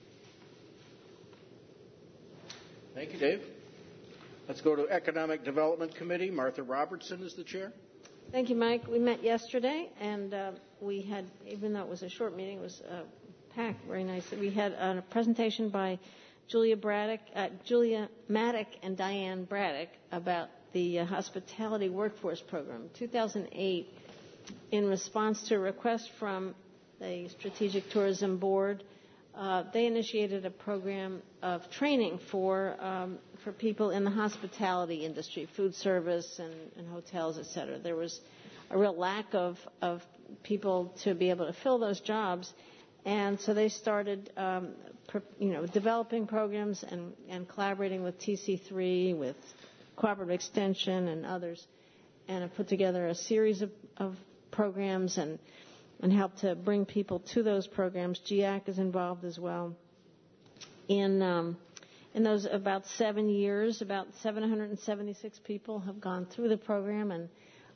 Speaker 1: Thank you, Dave. Let's go to Economic Development Committee. Martha Robertson is the chair.
Speaker 3: Thank you, Mike. We met yesterday, and we had, even though it was a short meeting, it was packed very nicely. We had a presentation by Julia Maddock and Diane Braddock about the Hospitality Workforce Program. 2008, in response to a request from the Strategic Tourism Board, they initiated a program of training for people in the hospitality industry, food service and hotels, et cetera. There was a real lack of people to be able to fill those jobs, and so they started developing programs and collaborating with TC3, with Cooperative Extension and others, and have put together a series of programs and help to bring people to those programs. GIAC is involved as well. In those about 7 years, about 776 people have gone through the program, and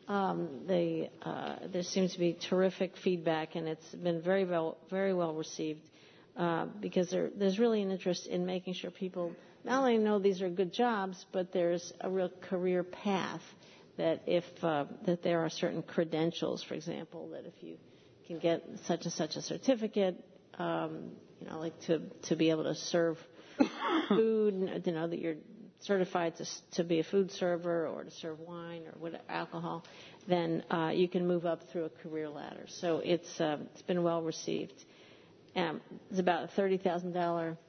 Speaker 3: there seems to be terrific feedback, and it's been very well received because there's really an interest in making sure people not only know these are good jobs, but there's a real career path. That that there are certain credentials, for example, that if you can get such and such a certificate, like to be able to serve food, that you're certified to be a food server or to serve wine or whatever, alcohol, then you can move up through a career ladder. So it's been well received. It's about a $30,000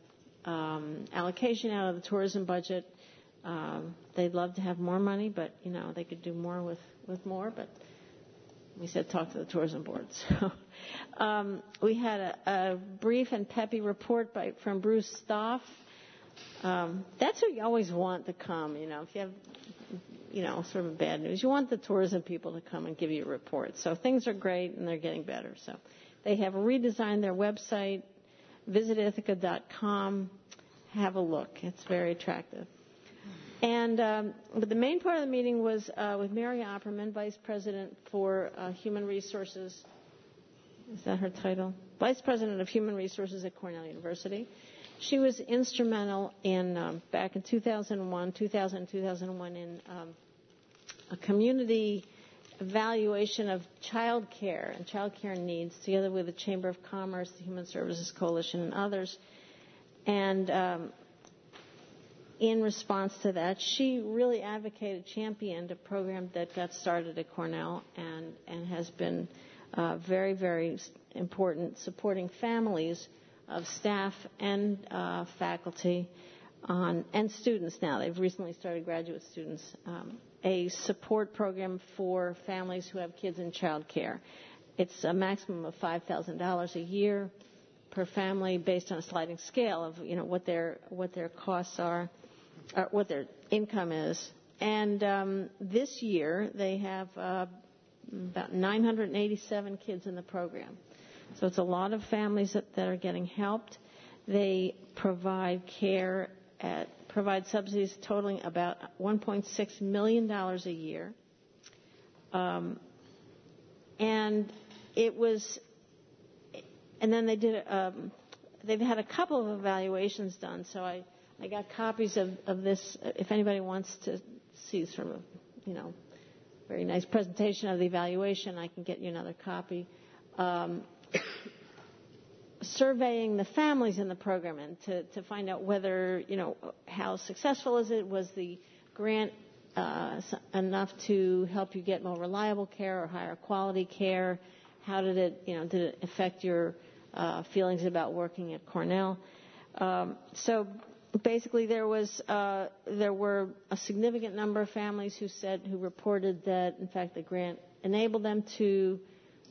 Speaker 3: allocation out of the tourism budget. They'd love to have more money, but, they could do more with more, but we said talk to the tourism board. So we had a brief and peppy report from Bruce Stoff. That's who you always want to come, if you have, sort of bad news. You want the tourism people to come and give you a report. So things are great and they're getting better. So they have redesigned their website. Visit Ithaca.com. Have a look. It's very attractive. And but the main part of the meeting was with Mary Opperman, Vice President for Human Resources. Is that her title? Vice President of Human Resources at Cornell University. She was instrumental in back in 2001 in a community evaluation of child care and child care needs, together with the Chamber of Commerce, the Human Services Coalition, and others. And in response to that, she really championed a program that got started at Cornell and has been very, very important, supporting families of staff and faculty and students now. They've recently started graduate students, a support program for families who have kids in child care. It's a maximum of $5,000 a year per family based on a sliding scale of what their costs are, or what their income is. And this year they have about 987 kids in the program. So it's a lot of families that are getting helped. They provide provide subsidies totaling about $1.6 million a year. And then they've had a couple of evaluations done. So I got copies of this. If anybody wants to see sort of, very nice presentation of the evaluation, I can get you another copy. Surveying the families in the program and to find out whether, how successful is it? Was the grant enough to help you get more reliable care or higher quality care? How did it affect your feelings about working at Cornell? So basically there were a significant number of families who reported that, in fact, the grant enabled them to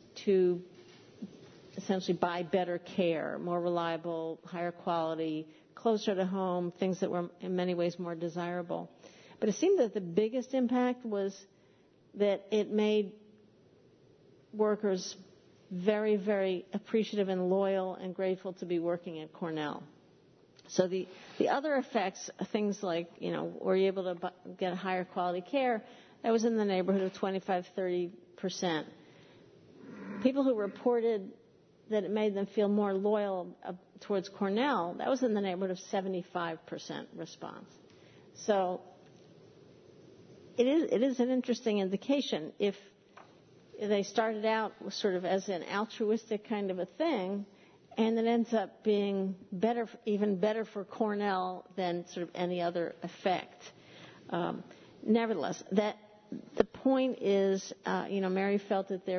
Speaker 3: essentially buy better care, more reliable, higher quality, closer to home, things that were in many ways more desirable. But it seemed that the biggest impact was that it made workers very, very appreciative and loyal and grateful to be working at Cornell. So the other effects, things like, were you able to get higher quality care, that was in the neighborhood of 25-30%. People who reported that it made them feel more loyal towards Cornell, that was in the neighborhood of 75% response. So it is an interesting indication. If they started out sort of as an altruistic kind of a thing, and it ends up being even better for Cornell than sort of any other effect. Nevertheless, the point is, Mary felt that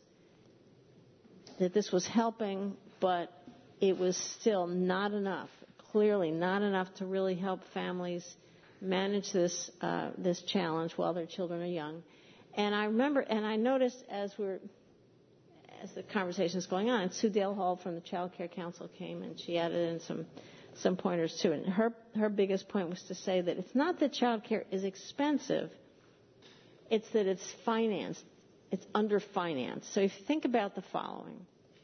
Speaker 3: this was helping, but it was still not enough, clearly not enough to really help families manage this challenge while their children are young. And I noticed as the conversation is going on, Sue Dale Hall from the Child Care Council came and she added in some pointers too. And her biggest point was to say that it's not that child care is expensive, it's that it's financed. It's underfinanced. So if you think about the following.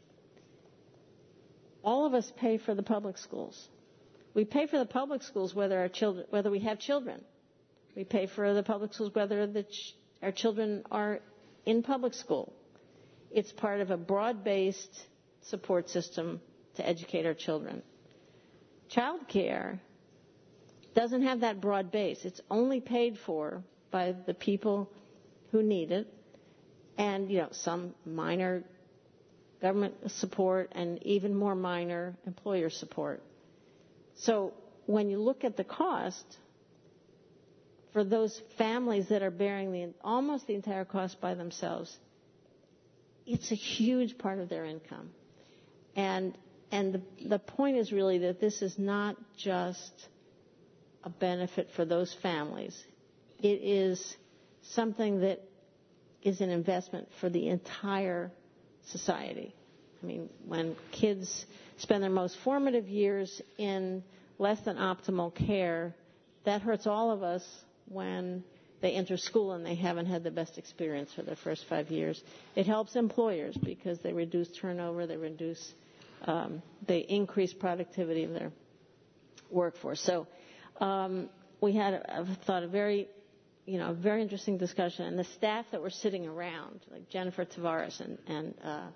Speaker 3: All of us pay for the public schools. We pay for the public schools whether we have children. We pay for the public schools whether our children are in public school. It's part of a broad-based support system to educate our children. Child care doesn't have that broad base. It's only paid for by the people who need it, and some minor government support and even more minor employer support. So when you look at the cost for those families that are bearing almost the entire cost by themselves, it's a huge part of their income. And the point is really that this is not just a benefit for those families. It is something that is an investment for the entire society. I mean, when kids spend their most formative years in less than optimal care, that hurts all of us when they enter school and they haven't had the best experience for their first 5 years. It helps employers because they reduce turnover, they increase productivity of their workforce. So we had, I thought, a very interesting discussion. And the staff that were sitting around, like Jennifer Tavares and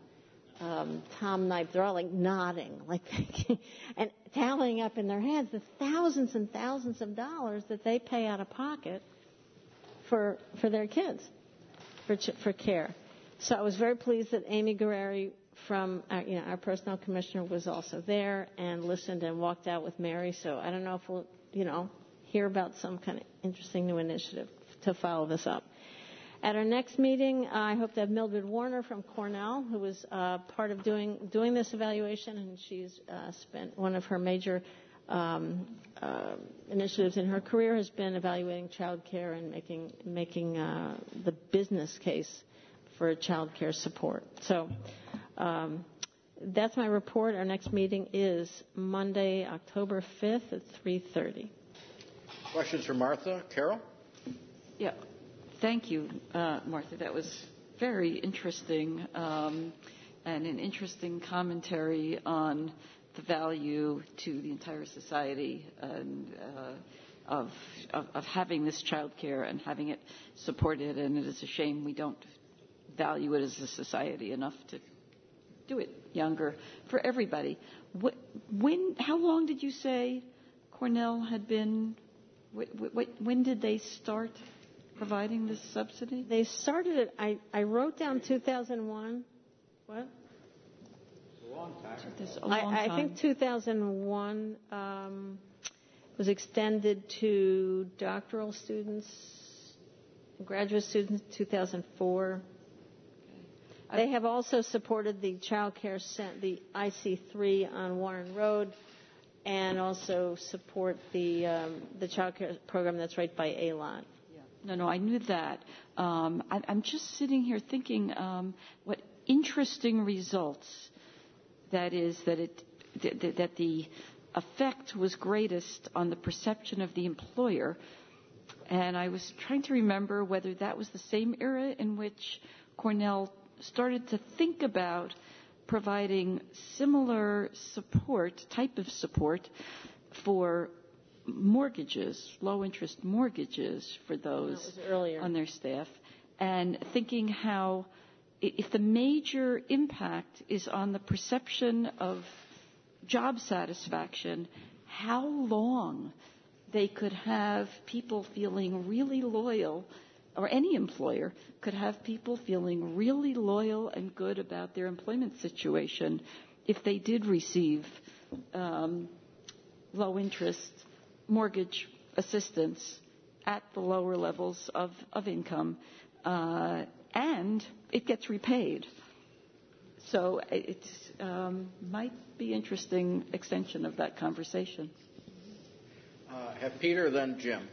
Speaker 3: Tom Knipe, they're all like nodding, like and tallying up in their heads the thousands and thousands of dollars that they pay out of pocket for their kids, for care. So I was very pleased that Amy Guerreri from our personnel commissioner was also there and listened and walked out with Mary. So I don't know if we'll hear about some kind of interesting new initiative to follow this up. At our next meeting, I hope to have Mildred Warner from Cornell, who was part of doing this evaluation, and she's spent one of her major initiatives in her career has been evaluating child care and making the business case for child care support. So that's my report. Our next meeting is Monday, October 5th at 3:30.
Speaker 1: Questions for Martha? Carol?
Speaker 7: Yeah. Thank you, Martha. That was very interesting and an interesting commentary on the value to the entire society and of having this child care and having it supported. And it is a shame we don't value it as a society enough to do it younger for everybody. How long did you say Cornell had been? When did they start providing this subsidy?
Speaker 3: They started it, I wrote down 2001. What?
Speaker 4: It's a long time.
Speaker 7: It's a long time.
Speaker 3: I think 2001 was extended to doctoral students, graduate students, 2004. They have also supported the child care the IC3 on Warren Road, and also support the child care program that's right by ALOT.
Speaker 7: No, I knew that. I'm just sitting here thinking what interesting results that is, that the effect was greatest on the perception of the employer. And I was trying to remember whether that was the same era in which Cornell started to think about providing similar type of support for mortgages, low-interest mortgages for those on their staff, and thinking how if the major impact is on the perception of job satisfaction, how long they could have people feeling really loyal, or any employer could have people feeling really loyal and good about their employment situation if they did receive low-interest mortgage assistance at the lower levels of income, and it gets repaid. So it might be interesting extension of that conversation.
Speaker 1: Have Peter, then Jim.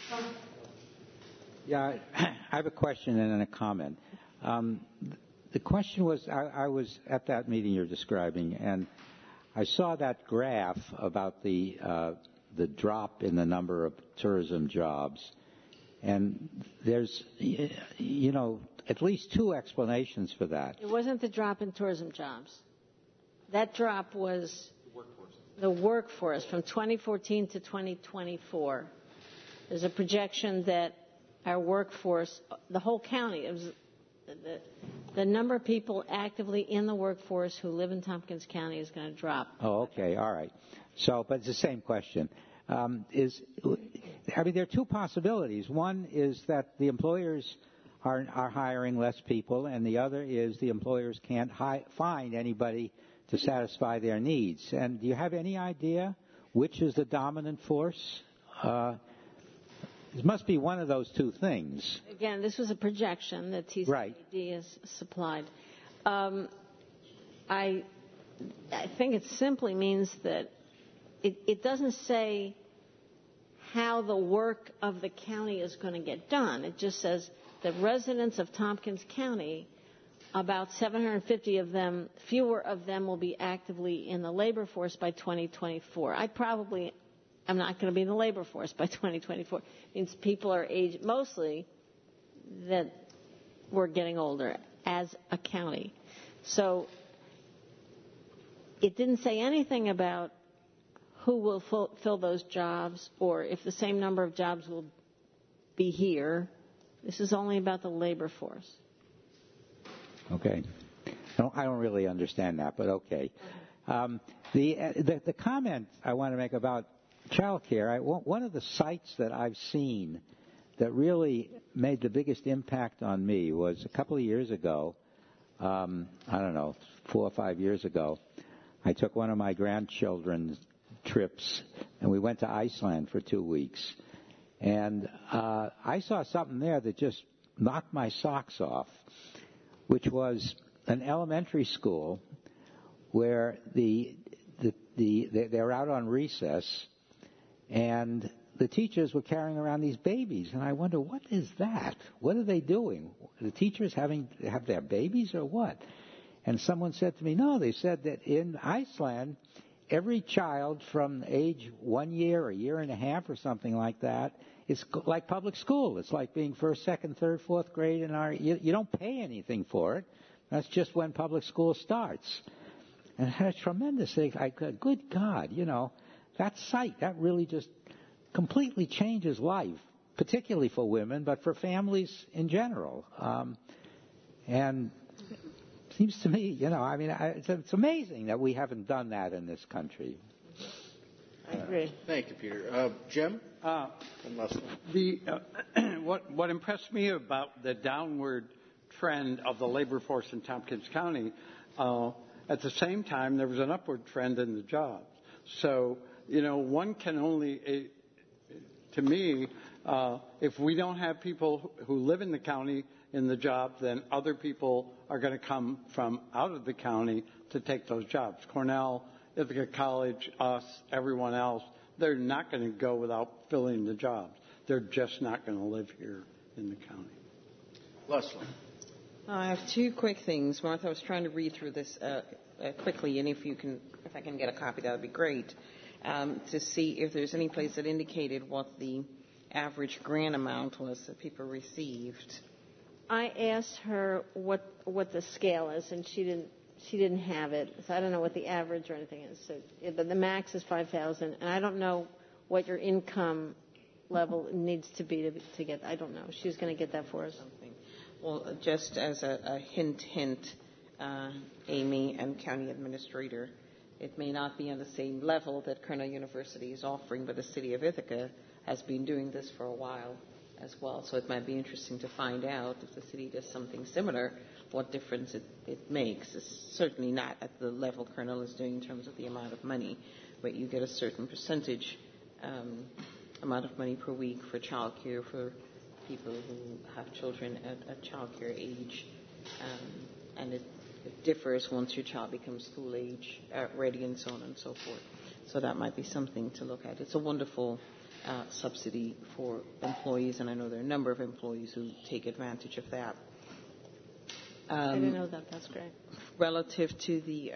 Speaker 4: Yeah, I have a question and then a comment. The question was, I was at that meeting you're describing, and I saw that graph about the drop in the number of tourism jobs. And there's, at least two explanations for that.
Speaker 3: It wasn't the drop in tourism jobs. That drop was the workforce from 2014 to 2024. There's a projection that our workforce, the whole county, the number of people actively in the workforce who live in Tompkins County is going to drop.
Speaker 4: Oh, okay, all right. So, but it's the same question. There are two possibilities. One is that the employers are hiring less people, and the other is the employers can't find anybody to satisfy their needs. And do you have any idea which is the dominant force? It must be one of those two things.
Speaker 3: Again, this was a projection that TCAD has supplied. I think it simply means that it doesn't say how the work of the county is going to get done. It just says the residents of Tompkins County, about 750 of them, fewer of them will be actively in the labor force by 2024. I'm not going to be in the labor force by 2024. It means people are aged, mostly that we're getting older as a county. So it didn't say anything about who will fill those jobs or if the same number of jobs will be here. This is only about the labor force.
Speaker 4: Okay. No, I don't really understand that, but okay. The comment I want to make about child care, one of the sites that I've seen that really made the biggest impact on me was a couple of years ago, I don't know, 4 or 5 years ago, I took one of my grandchildren's trips, and we went to Iceland for 2 weeks. And I saw something there that just knocked my socks off, which was an elementary school where they're out on recess, and the teachers were carrying around these babies. And I wonder, what is that? What are they doing? The teachers have their babies or what? And someone said to me, no, they said that in Iceland, every child from age 1 year, a year and a half or something like that, it's like public school. It's like being first, second, third, fourth grade you don't pay anything for it. That's just when public school starts. And I had a tremendous thing. Good God, that site, that really just completely changes life, particularly for women, but for families in general. And it seems to me, it's amazing that we haven't done that in this country.
Speaker 3: I agree.
Speaker 1: Thank you, Peter. Jim?
Speaker 10: What impressed me about the downward trend of the labor force in Tompkins County, at the same time, there was an upward trend in the jobs. So, one can only, to me, if we don't have people who live in the county in the job, then other people are going to come from out of the county to take those jobs. Cornell, Ithaca College, us, everyone else, they're not going to go without filling the jobs. They're just not going to live here in the county.
Speaker 1: Leslie.
Speaker 9: I have 2 quick things. Martha, I was trying to read through this quickly, and if I can get a copy, that would be great, to see if there's any place that indicated what the average grant amount was that people received.
Speaker 3: I asked her what the scale is, and she didn't have it. So I don't know what the average or anything is. So the max is $5,000, and I don't know what your income level needs to be to get. I don't know. She's going to get that for us.
Speaker 9: Well, just as a hint, Amy and County Administrator, it may not be on the same level that Cornell University is offering, but the City of Ithaca has been doing this for a while as well. So it might be interesting to find out if the city does something similar, what difference it makes. It's certainly not at the level Cornell is doing in terms of the amount of money, but you get a certain percentage amount of money per week for child care for people who have children at child care age, and it differs once your child becomes school age ready and so on and so forth. So that might be something to look at. It's a wonderful subsidy for employees, and I know there are a number of employees who take advantage of that.
Speaker 3: I didn't know that. That's great.
Speaker 9: Relative to the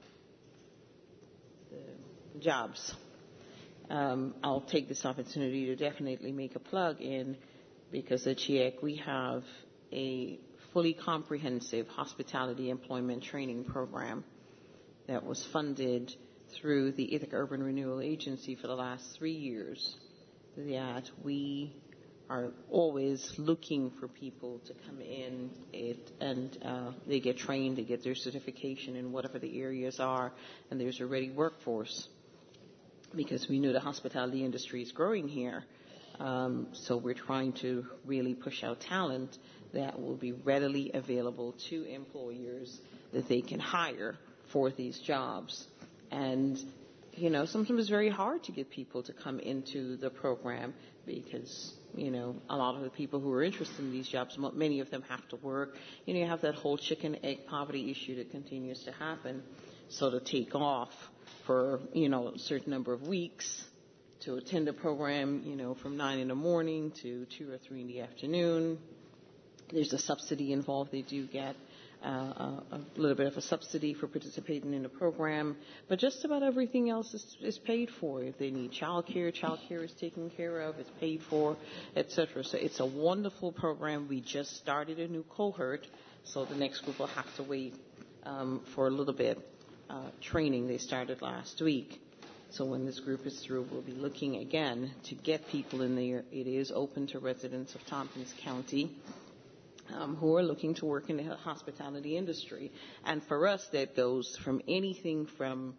Speaker 9: jobs, I'll take this opportunity to definitely make a plug in, because at CHIEC we have a fully comprehensive hospitality employment training program that was funded through the Ithaca Urban Renewal Agency for the last 3 years, that we are always looking for people to come in and they get trained, they get their certification in whatever the areas are, and there's a ready workforce, because we know the hospitality industry is growing here. So we're trying to really push out talent that will be readily available to employers that they can hire for these jobs. And, sometimes it's very hard to get people to come into the program because, a lot of the people who are interested in these jobs, many of them have to work. You have that whole chicken egg poverty issue that continues to happen. So to take off for, a certain number of weeks to attend a program, from 9 in the morning to 2 or 3 in the afternoon, there's a subsidy involved. They do get a little bit of a subsidy for participating in the program, but just about everything else is paid for. If they need childcare is taken care of, it's paid for, etc. So it's a wonderful program. We just started a new cohort, so the next group will have to wait for a little bit. Training they started last week. So when this group is through, we'll be looking again to get people in there. It is open to residents of Tompkins County who are looking to work in the hospitality industry. And for us, that goes from anything from,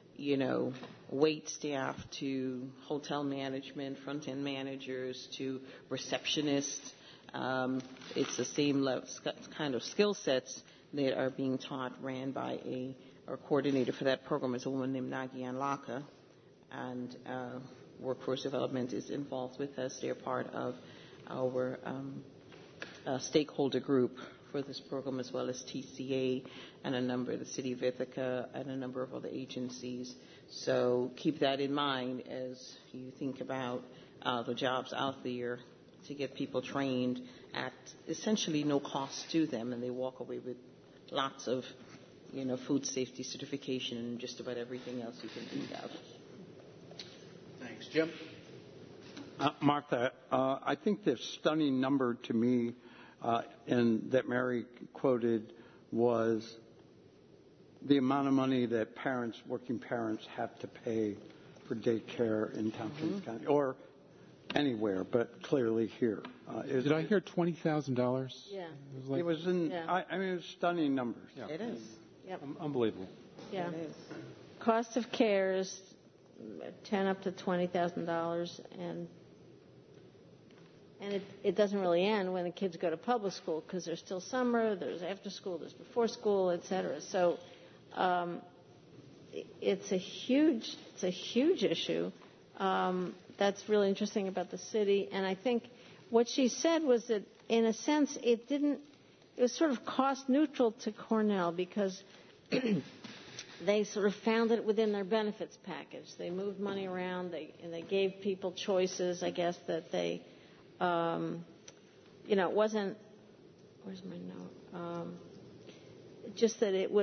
Speaker 9: wait staff to hotel management, front-end managers to receptionists. It's the same kind of skill sets that are being taught, ran by our coordinator for that program is a woman named Nagian Laka, and Workforce Development is involved with us. They're part of our stakeholder group for this program, as well as TCA and a number of the City of Ithaca and a number of other agencies. So keep that in mind as you think about the jobs out there to get people trained at essentially no cost to them, and they walk away with lots of food safety certification and just about everything else you can think of.
Speaker 1: Thanks. Jim?
Speaker 10: Martha, I think the stunning number to me and that Mary quoted was the amount of money that working parents, have to pay for daycare in Tompkins County, or anywhere, but clearly here.
Speaker 12: Did I hear $20,000?
Speaker 3: Yeah.
Speaker 10: It was in.
Speaker 3: Yeah.
Speaker 10: It was stunning numbers.
Speaker 12: Yeah.
Speaker 9: It is.
Speaker 3: Yep.
Speaker 12: Unbelievable.
Speaker 3: Yeah.
Speaker 9: It is.
Speaker 3: Cost of care is $10,000 up to $20,000, and it doesn't really end when the kids go to public school, because there's still summer, there's after school, there's before school, etc. So it's a huge issue. That's really interesting about the city, and I think what she said was that in a sense it was sort of cost neutral to Cornell, because they sort of found it within their benefits package. They moved money around, and they gave people choices, I guess, that they, it wasn't, where's my note? Just that they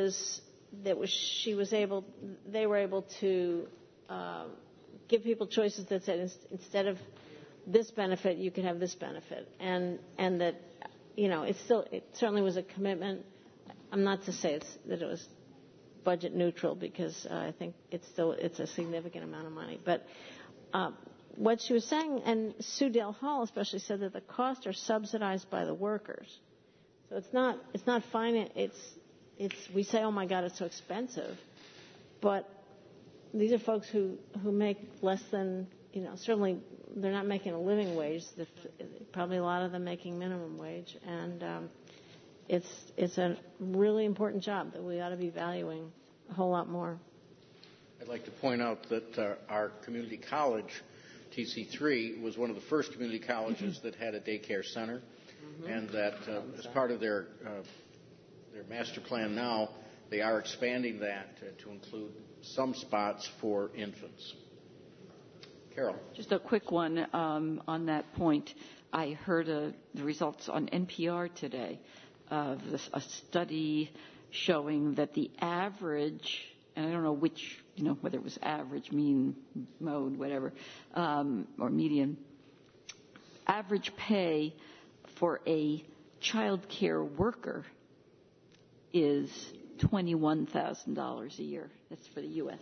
Speaker 3: were able to give people choices that said instead of this benefit, you could have this benefit. And that, it certainly was a commitment. I'm not to say that it was budget neutral, because I think it's a significant amount of money. But what she was saying, and Sue Dale Hall especially said that the costs are subsidized by the workers. So it's not fine. We say, oh my God, it's so expensive, but these are folks who make less than, certainly they're not making a living wage. Probably a lot of them making minimum wage, and it's a really important job that we ought to be valuing a whole lot more.
Speaker 1: I'd like to point out that our community college, TC3, was one of the first community colleges that had a daycare center, and that as part of their master plan now, they are expanding that to include some spots for infants. Carol.
Speaker 7: Just a quick one on that point. I heard the results on NPR today of a study showing that the average, and I don't know which, whether it was average, mean, mode, whatever, or median, average pay for a child care worker is $21,000 a year. That's for the U.S.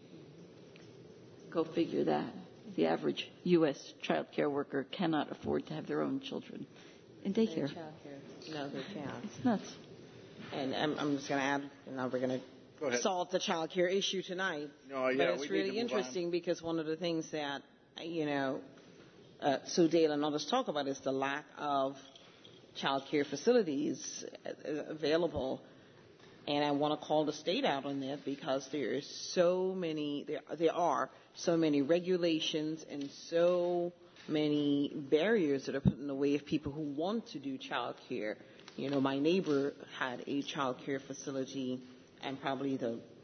Speaker 7: Go figure that. The average U.S. child care worker cannot afford to have their own children in daycare.
Speaker 9: No, they can't.
Speaker 7: It's nuts.
Speaker 9: And I'm just going to add, we're going to solve the child care issue tonight.
Speaker 1: No, yeah,
Speaker 9: but it's really interesting because one of the things that, Sue Dale and others talk about is the lack of child care facilities available. And I want to call the state out on that, because there are so many regulations and so many barriers that are put in the way of people who want to do child care. My neighbor had a child care facility, and probably the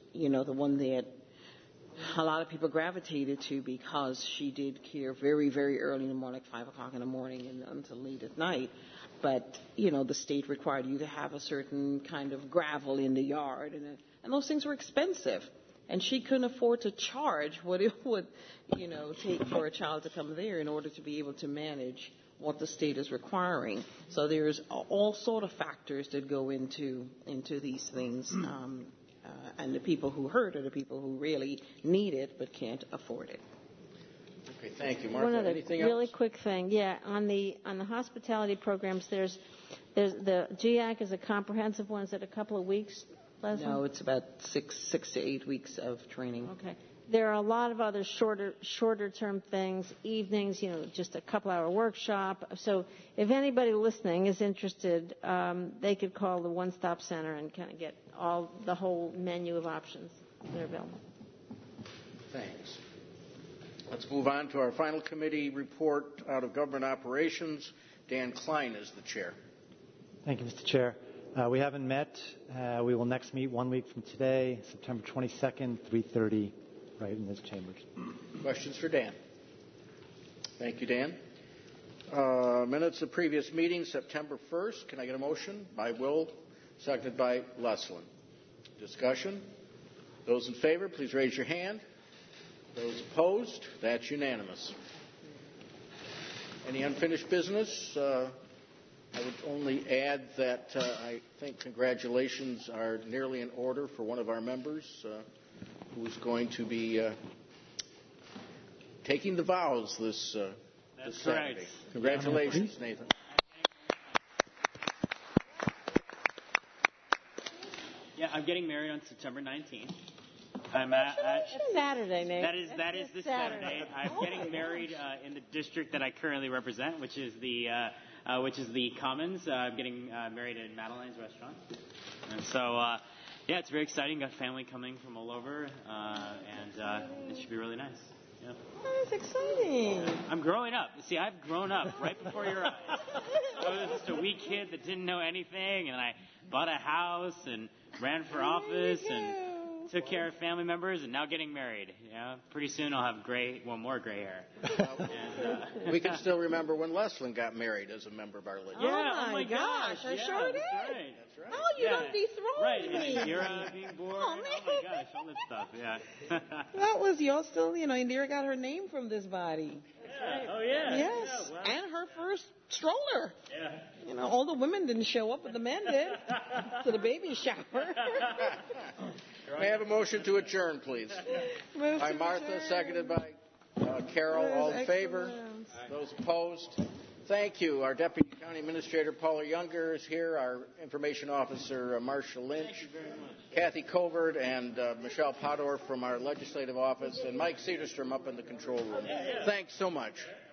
Speaker 9: the one that a lot of people gravitated to because she did care very, very early in the morning, like 5 o'clock in the morning and until late at night. But, the state required you to have a certain kind of gravel in the yard, and those things were expensive. And she couldn't afford to charge what it would, take for a child to come there in order to be able to manage what the state is requiring. So there's all sort of factors that go into these things. And the people who hurt are the people who really need it but can't afford it.
Speaker 1: Okay, thank you, Martha.
Speaker 3: One other
Speaker 1: Anything
Speaker 3: really
Speaker 1: else?
Speaker 3: quick thing. Yeah, on the hospitality programs, there's the GIAC is a comprehensive one. Is it a couple of weeks, Leslie?
Speaker 9: No, it's about 6 to 8 weeks of training.
Speaker 3: Okay. There are a lot of other shorter term things, evenings, just a couple hour workshop. So if anybody listening is interested, they could call the One Stop Center and kind of get the whole menu of options that are available.
Speaker 1: Thanks. Let's move on to our final committee report out of government operations. Dan Klein is the chair.
Speaker 17: Thank you, Mr. Chair. We haven't met. We will next meet 1 week from today, September 22nd, 3:30, right in this chambers.
Speaker 1: Questions for Dan? Thank you, Dan. Minutes of previous meetings, September 1st. Can I get a motion? By Will, seconded by Leslin. Discussion? Those in favor, please raise your hand. Those opposed? That's unanimous. Any unfinished business? I would only add that I think congratulations are nearly in order for one of our members who's going to be taking the vows this Saturday.
Speaker 8: Right.
Speaker 1: Congratulations, Nathan.
Speaker 8: Yeah, I'm getting married on September 19th.
Speaker 3: It's Saturday, Nate.
Speaker 8: That is this Saturday. I'm getting married in the district that I currently represent, which is the Commons. I'm getting married at Madeline's restaurant, and so it's very exciting. Got family coming from all over, and it should be really nice. Yeah.
Speaker 9: That's exciting.
Speaker 8: I'm growing up. See, I've grown up right before your eyes. I was just a wee kid that didn't know anything, and I bought a house and ran for office and took care of family members, and now getting married. Pretty soon I'll have more gray hair.
Speaker 1: We can still remember when Leslin got married as a member of our legislature.
Speaker 9: Oh my gosh, I sure did.
Speaker 8: That's right.
Speaker 9: Oh, you don't dethrone me.
Speaker 8: And Indira being born. Oh my gosh, all this stuff. Yeah.
Speaker 9: That was y'all still, Indira got her name from this body.
Speaker 8: Yeah. Oh yeah.
Speaker 9: Yes,
Speaker 8: yeah, wow.
Speaker 9: and her first stroller.
Speaker 8: Yeah.
Speaker 9: All the women didn't show up, but the men did to the baby shower.
Speaker 1: May I have a motion to adjourn, please? By Martha, seconded by Carol. All in favor? Those opposed? Thank you. Our Deputy County Administrator, Paula Younger, is here. Our Information Officer, Marcia Lynch.
Speaker 8: Thank you very much.
Speaker 1: Kathy Covert and Michelle Podor from our Legislative Office, and Mike Cederstrom up in the control room. Thanks so much.